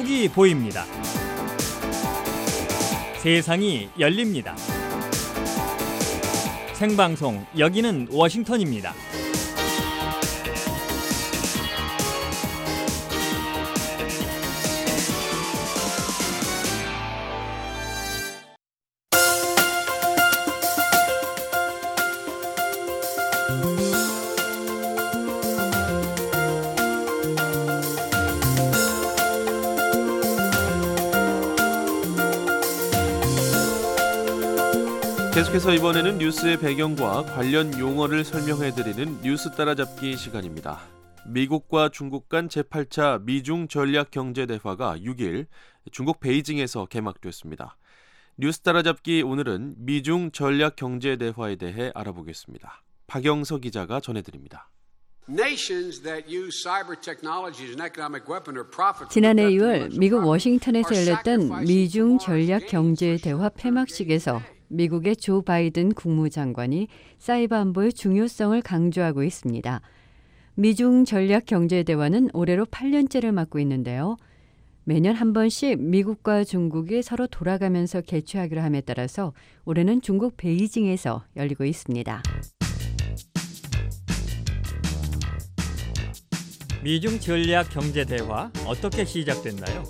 한국이 보입니다. 세상이 열립니다. 생방송 여기는 워싱턴입니다. 계속해서 이번에는 뉴스의 배경과 관련 용어를 설명해드리는 뉴스 따라잡기 시간입니다. 미국과 중국 간 제팔 차 미중 전략경제대화가 육 일 중국 베이징에서 개막됐습니다. 뉴스 따라잡기 오늘은 미중 전략경제대화에 대해 알아보겠습니다. 박영서 기자가 전해드립니다. 지난해 유월 미국 워싱턴에서 열렸던 미중 전략경제대화 폐막식에서 미국의 조 바이든 국무장관이 사이버 안보의 중요성을 강조하고 있습니다. 미중 전략경제대화는 올해로 팔 년째를 맞고 있는데요. 매년 한 번씩 미국과 중국이 서로 돌아가면서 개최하기로 함에 따라서 올해는 중국 베이징에서 열리고 있습니다. 미중 전략경제대화 어떻게 시작됐나요?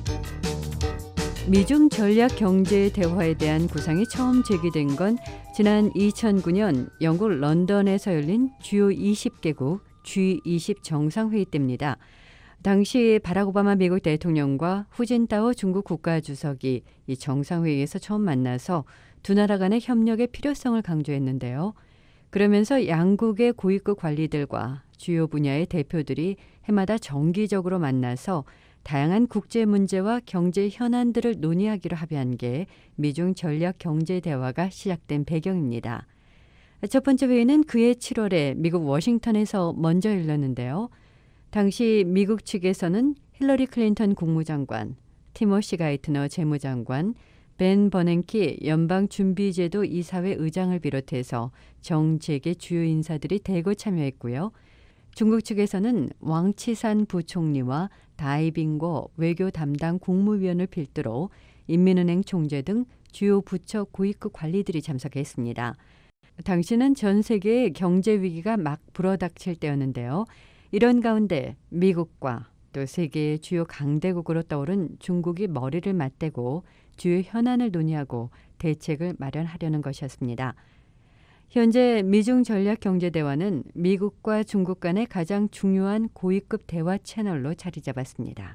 미중 전략경제대화에 대한 구상이 처음 제기된 건 지난 이천구 년 영국 런던에서 열린 주요 이십 개국 지 이십 정상회의 때입니다. 당시 바락 오바마 미국 대통령과 후진타오 중국 국가주석이 이 정상회의에서 처음 만나서 두 나라 간의 협력의 필요성을 강조했는데요. 그러면서 양국의 고위급 관리들과 주요 분야의 대표들이 해마다 정기적으로 만나서 다양한 국제 문제와 경제 현안들을 논의하기로 합의한 게 미중 전략 경제 대화가 시작된 배경입니다. 첫 번째 회의는 그해 칠월에 미국 워싱턴에서 먼저 열렸는데요. 당시 미국 측에서는 힐러리 클린턴 국무장관, 티모시 가이트너 재무장관, 벤 버냉키 연방준비제도 이사회 의장을 비롯해서 정재계 주요 인사들이 대거 참여했고요. 중국 측에서는 왕치산 부총리와 다이빙고 외교 담당 국무위원을 필두로 인민은행 총재 등 주요 부처 고위급 관리들이 참석했습니다. 당시는 전 세계의 경제 위기가 막 불어닥칠 때였는데요. 이런 가운데 미국과 또 세계의 주요 강대국으로 떠오른 중국이 머리를 맞대고 주요 현안을 논의하고 대책을 마련하려는 것이었습니다. 현재 미중 전략경제대화는 미국과 중국 간의 가장 중요한 고위급 대화 채널로 자리 잡았습니다.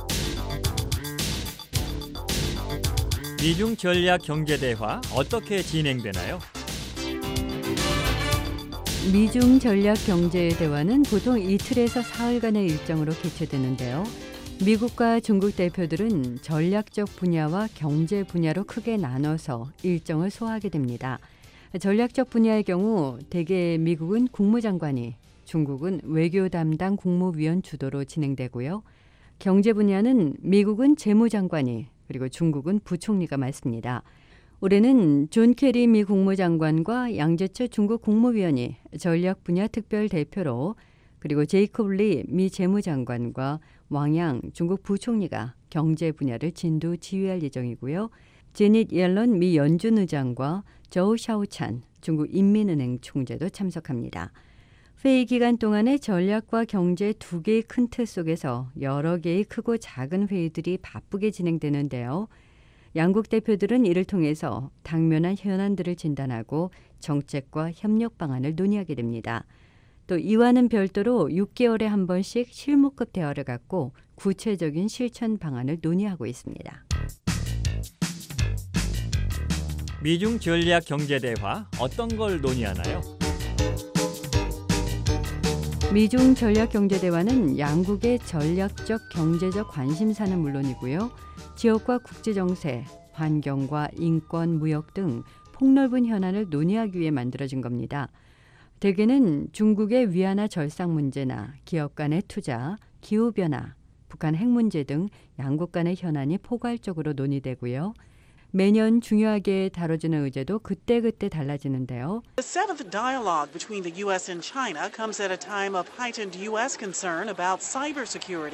미중 전략경제대화 어떻게 진행되나요? 미중 전략경제대화는 보통 이틀에서 사흘간의 일정으로 개최되는데요. 미국과 중국 대표들은 전략적 분야와 경제 분야로 크게 나눠서 일정을 소화하게 됩니다. 전략적 분야의 경우 대개 미국은 국무장관이, 중국은 외교 담당 국무위원 주도로 진행되고요. 경제 분야는 미국은 재무장관이, 그리고 중국은 부총리가 맡습니다. 올해는 존 케리 미 국무장관과 양재철 중국 국무위원이 전략 분야 특별 대표로, 그리고 제이콥 리 미 재무장관과 왕양 중국 부총리가 경제 분야를 진두 지휘할 예정이고요. 제닛 옐런 미 연준 의장과 저우 샤오찬 중국 인민은행 총재도 참석합니다. 회의 기간 동안에 전략과 경제 두 개의 큰 틀 속에서 여러 개의 크고 작은 회의들이 바쁘게 진행되는데요. 양국 대표들은 이를 통해서 당면한 현안들을 진단하고 정책과 협력 방안을 논의하게 됩니다. 또 이와는 별도로 육 개월에 한 번씩 실무급 대화를 갖고 구체적인 실천 방안을 논의하고 있습니다. 미중 전략 경제 대화 어떤 걸 논의하나요? 미중 전략 경제 대화는 양국의 전략적 경제적 관심사는 물론이고요. 지역과 국제 정세, 환경과 인권, 무역 등 폭넓은 현안을 논의하기 위해 만들어진 겁니다. 대개는 중국의 위안화 절상 문제나 기업 간의 투자, 기후변화, 북한 핵 문제 등 양국 간의 현안이 포괄적으로 논의되고요. 매년 중요하게 다뤄지는 의제도 그때그때 달라지는데요. The seventh dialogue between the U S and China comes at a time of heightened U S concern about cybersecurity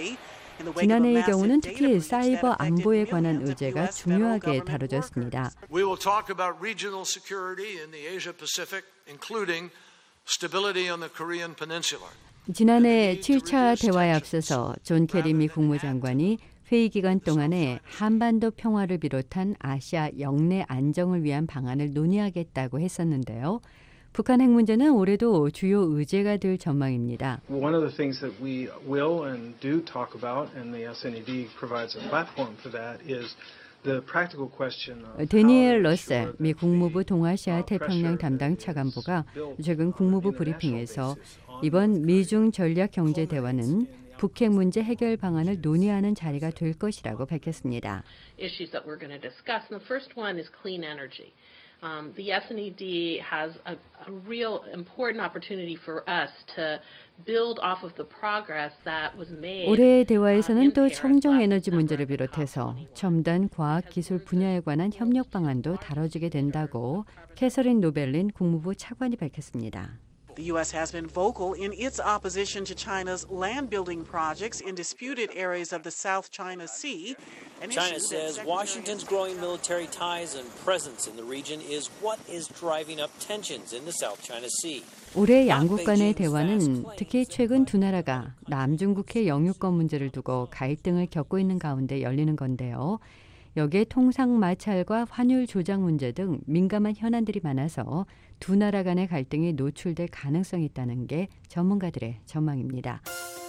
In the wake of a 지난해의 massive 경우는 data 특히 breach that 사이버 affected 안보에 관한 millions of 의제가 U S federal 중요하게 government 다뤄졌습니다. We will talk about regional security in the Asia Pacific, including stability on the Korean Peninsula. 지난해 칠 차 대화에 앞서서 존 케리 미 국무장관이 회의 기간 동안에 한반도 평화를 비롯한 아시아 영내 안정을 위한 방안을 논의하겠다고 했었는데요. 북한 핵 문제는 올해도 주요 의제가 될 전망입니다. One of the things that we will and do talk about, and the S N E D provides a platform for that, is the practical question of 데니엘 러셀 미 국무부 동아시아 태평양 담당 차관보가 최근 국무부 브리핑에서 이번 미중 전략 경제 대화는 북핵 문제 해결 방안을 논의하는 자리가 될 것이라고 밝혔습니다. Issues that we're going to discuss. And the first one is clean energy. Um, the S N E D has a, a real important opportunity for us to build off of the progress that was made. 올해의 대화에서는 또 청정 에너지 문제를 비롯해서 첨단 과학 기술 분야에 관한 협력 방안도 다뤄지게 된다고 캐서린 노벨린 국무부 차관이 밝혔습니다. The U S has been vocal in its opposition to China's land building projects in disputed areas of the South China Sea. China says Washington's growing military ties and presence in the region is what is driving up tensions in the South China Sea. 올해 양국 간의 대화는 특히 최근 두 나라가 남중국해 영유권 문제를 두고 갈등을 겪고 있는 가운데 열리는 건데요. 여기에 통상 마찰과 환율 조작 문제 등 민감한 현안들이 많아서 두 나라 간의 갈등이 노출될 가능성이 있다는 게 전문가들의 전망입니다.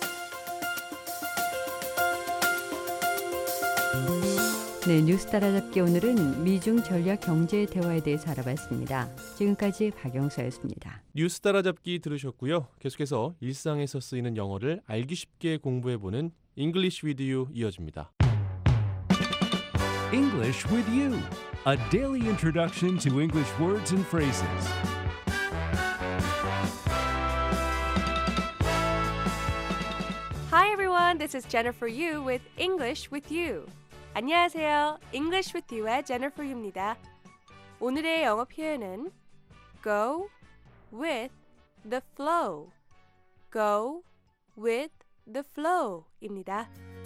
네, 뉴스 따라잡기 오늘은 미중 전략 경제 대화에 대해서 알아봤습니다. 지금까지 박영서였습니다. 뉴스 따라잡기 들으셨고요. 계속해서 일상에서 쓰이는 영어를 알기 쉽게 공부해보는 English with You 이어집니다. English with You, a daily introduction to English words and phrases. Hi everyone, this is Jennifer Yu with English with You. 안녕하세요. English with You의 Jennifer Yu입니다. 오늘의 영어 표현은 go with the flow. go with the flow입니다.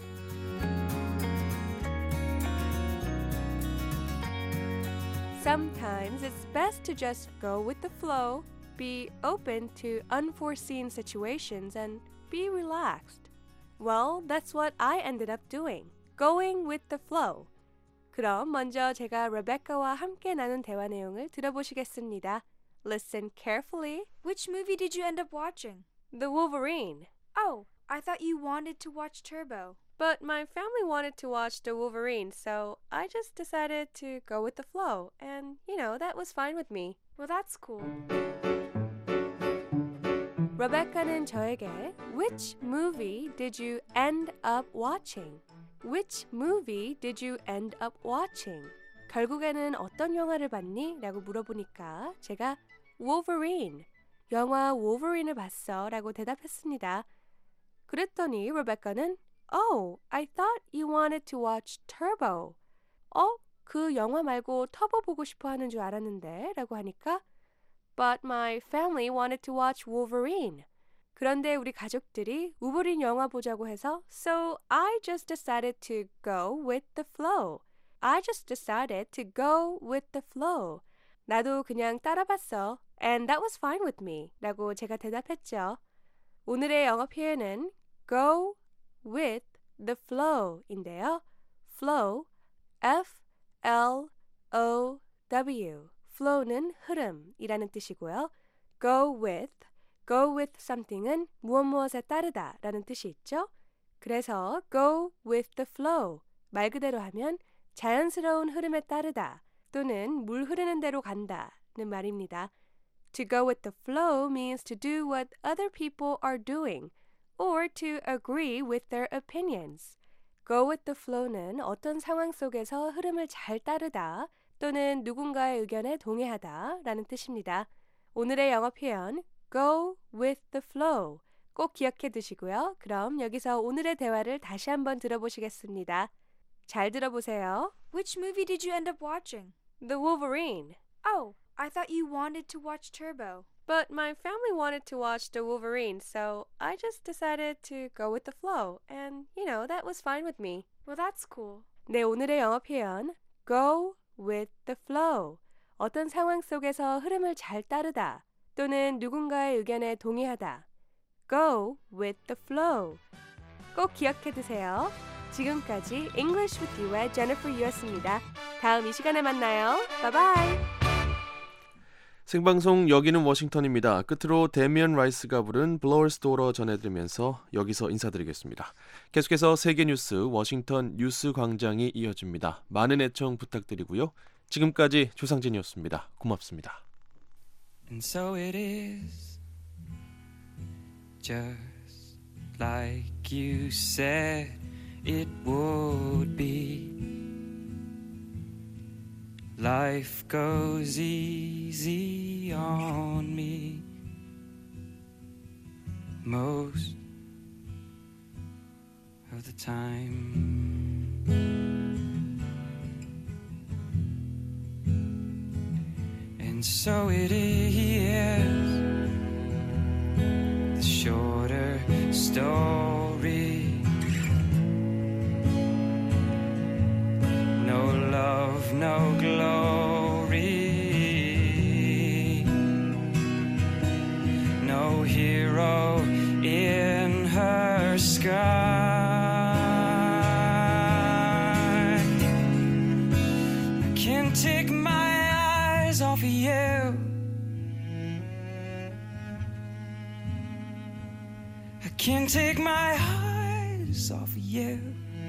Sometimes it's best to just go with the flow, be open to unforeseen situations, and be relaxed. Well, that's what I ended up doing, going with the flow. 그럼 먼저 제가 레베카와 함께 나눈 대화 내용을 들어보시겠습니다. Listen carefully. Which movie did you end up watching? The Wolverine. Oh, I thought you wanted to watch Turbo. But my family wanted to watch The Wolverine, so I just decided to go with the flow. And, you know, that was fine with me. Well, that's cool. 레베카는 저에게 Which movie did you end up watching? Which movie did you end up watching? 결국에는 어떤 영화를 봤니? 라고 물어보니까 제가 Wolverine, 영화 Wolverine을 봤어 라고 대답했습니다. 그랬더니 레베카는 Oh, I thought you wanted to watch Turbo. 어? 그 영화 말고 터보 보고 싶어 하는 줄 알았는데 라고 하니까 But my family wanted to watch Wolverine. 그런데 우리 가족들이 우버린 영화 보자고 해서 So I just decided to go with the flow. I just decided to go with the flow. 나도 그냥 따라봤어. And that was fine with me. 라고 제가 대답했죠. 오늘의 영어 표현은 go with the flow인데요. flow, F L O W. flow는 흐름이라는 뜻이고요. go with, go with something은 무엇 무엇에 따르다 라는 뜻이 있죠. 그래서 go with the flow, 말 그대로 하면 자연스러운 흐름에 따르다 또는 물 흐르는 대로 간다는 말입니다. To go with the flow means to do what other people are doing or to agree with their opinions. Go with the flow는 어떤 상황 속에서 흐름을 잘 따르다 또는 누군가의 의견에 동의하다 라는 뜻입니다. 오늘의 영어 표현 go with the flow 꼭 기억해 두시고요. 그럼 여기서 오늘의 대화를 다시 한번 들어보시겠습니다. 잘 들어보세요. Which movie did you end up watching? The Wolverine. Oh, I thought you wanted to watch Turbo. But my family wanted to watch The Wolverine, so I just decided to go with the flow. And, you know, that was fine with me. Well, that's cool. 네, 오늘의 영어 표현 go with the flow. 어떤 상황 속에서 흐름을 잘 따르다 또는 누군가의 의견에 동의하다. Go with the flow. 꼭 기억해 두세요. 지금까지 English with You의 Jennifer Yu였습니다. 다음 이 시간에 만나요. 바이바이. 생방송 여기는 워싱턴입니다. 끝으로 데미안 라이스가 부른 Blower's Daughter 전해드리면서 여기서 인사드리겠습니다. 계속해서 세계 뉴스 워싱턴 뉴스 광장이 이어집니다. 많은 애청 부탁드리고요. 지금까지 조상진이었습니다. 고맙습니다. And so it is just like you said it would be. Life goes easy on me most of the time. And so it is the shorter story. No love, no glory. No hero in her sky. I can't take my eyes off of you. I can't take my eyes off of you.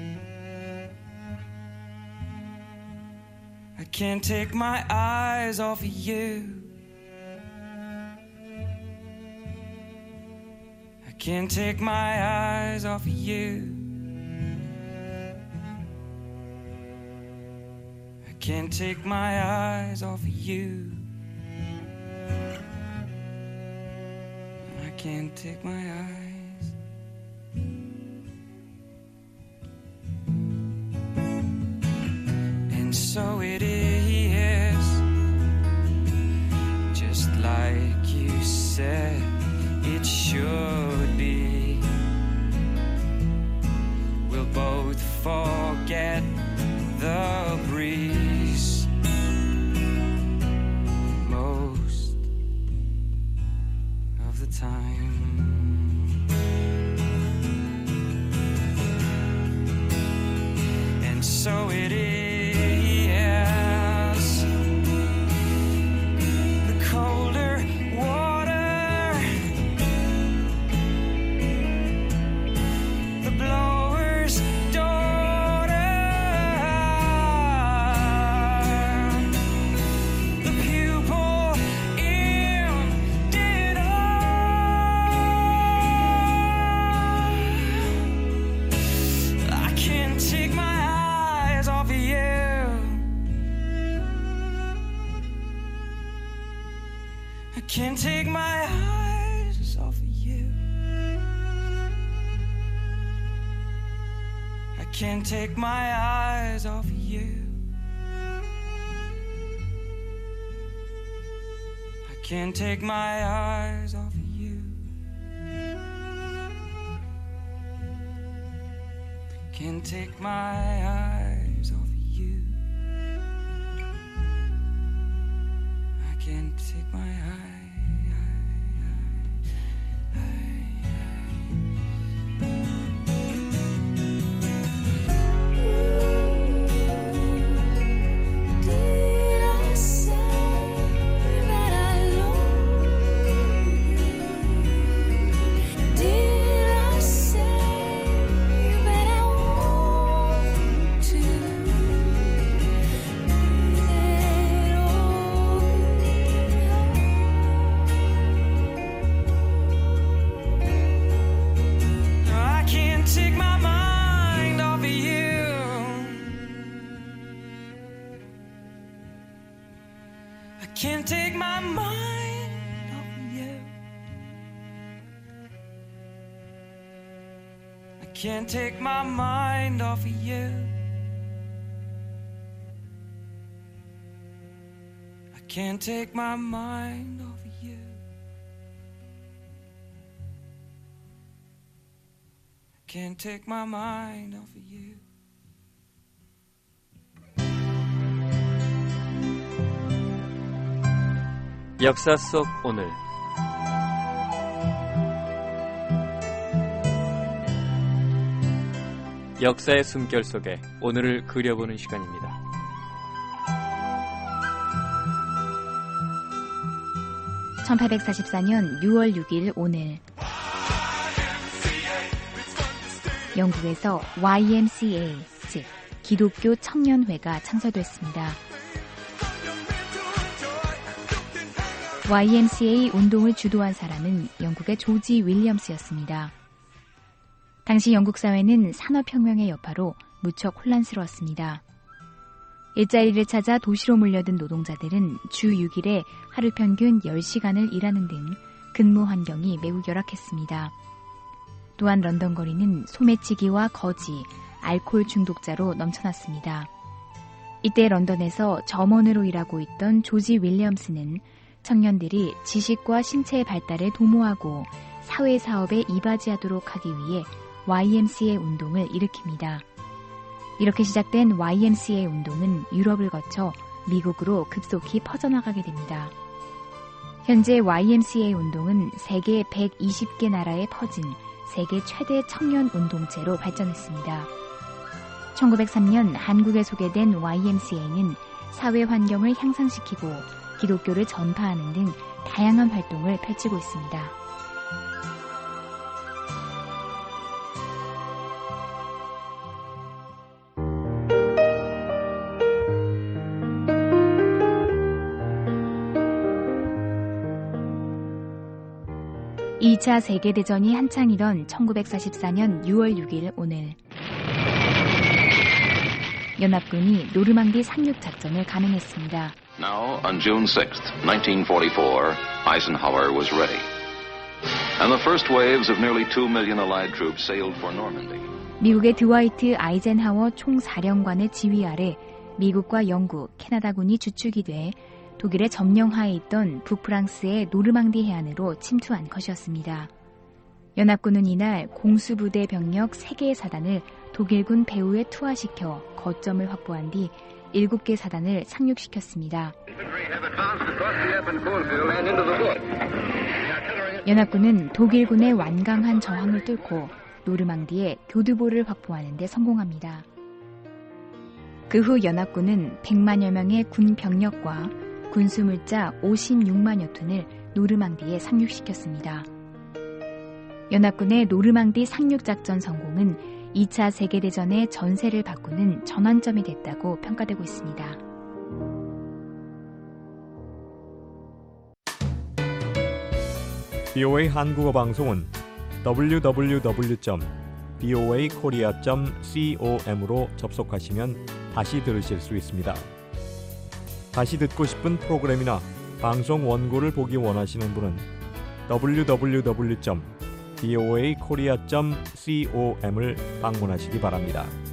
I can't take my eyes off of you. I can't take my eyes off of you. I can't take my eyes off of you. I can't take my eyes. And so it is, just like you said it should be. We'll both forget the breeze most of the time. And so it is. Can't take my eyes off of you. I can't take my eyes off of you. I can't take my eyes off of you. Can't take my eyes off of you. I can't take my eyes. Can't take my mind off of you. I can't take my mind off of you. I can't take my mind off of you. can't take my mind off of you. 역사 속 오늘. 역사의 숨결 속에 오늘을 그려보는 시간입니다. 천팔백사십사 년 유월 육일 오늘 영국에서 와이엠씨에이, 즉 기독교 청년회가 창설됐습니다. 와이엠씨에이 운동을 주도한 사람은 영국의 조지 윌리엄스였습니다. 당시 영국 사회는 산업혁명의 여파로 무척 혼란스러웠습니다. 일자리를 찾아 도시로 몰려든 노동자들은 주 육 일에 하루 평균 열 시간을 일하는 등 근무 환경이 매우 열악했습니다. 또한 런던 거리는 소매치기와 거지, 알코올 중독자로 넘쳐났습니다. 이때 런던에서 점원으로 일하고 있던 조지 윌리엄스는 청년들이 지식과 신체의 발달에 도모하고 사회사업에 이바지하도록 하기 위해 와이엠씨에이 운동을 일으킵니다. 이렇게 시작된 와이엠씨에이 운동은 유럽을 거쳐 미국으로 급속히 퍼져나가게 됩니다. 현재 와이엠씨에이 운동은 세계 백이십 개 나라에 퍼진 세계 최대 청년 운동체로 발전했습니다. 천구백삼 년 한국에 소개된 와이엠씨에이는 사회 환경을 향상시키고 기독교를 전파하는 등 다양한 활동을 펼치고 있습니다. 이 차 세계대전이 한창이던 천구백사십사 년 유월 육일 오늘 연합군이 노르망디 상륙 작전을 감행했습니다. Now, on June sixth, nineteen forty-four, Eisenhower was ready. And the first waves of nearly two million Allied troops sailed for Normandy. 미국의 드와이트 아이젠하워 총사령관의 지휘 아래 미국과 영국, 캐나다군이 주축이 돼 독일의 점령하에 있던 북프랑스의 노르망디 해안으로 침투한 것이었습니다. 연합군은 이날 공수부대 병력 세 개의 사단을 독일군 배후에 투하시켜 거점을 확보한 뒤 일곱 개 사단을 상륙시켰습니다. 연합군은 독일군의 완강한 저항을 뚫고 노르망디에 교두보를 확보하는 데 성공합니다. 그 후 연합군은 백만여 명의 군 병력과 군수물자 오십육만여 톤을 노르망디에 상륙시켰습니다. 연합군의 노르망디 상륙작전 성공은 이 차 세계대전의 전세를 바꾸는 전환점이 됐다고 평가되고 있습니다. 비오에이 한국어 방송은 더블유 더블유 더블유 점 비오에이 코리아 점 com으로 접속하시면 다시 들으실 수 있습니다. 다시 듣고 싶은 프로그램이나 방송 원고를 보기 원하시는 분은 더블유 더블유 더블유 점 비오에이 코리아 점 com을 방문하시기 바랍니다.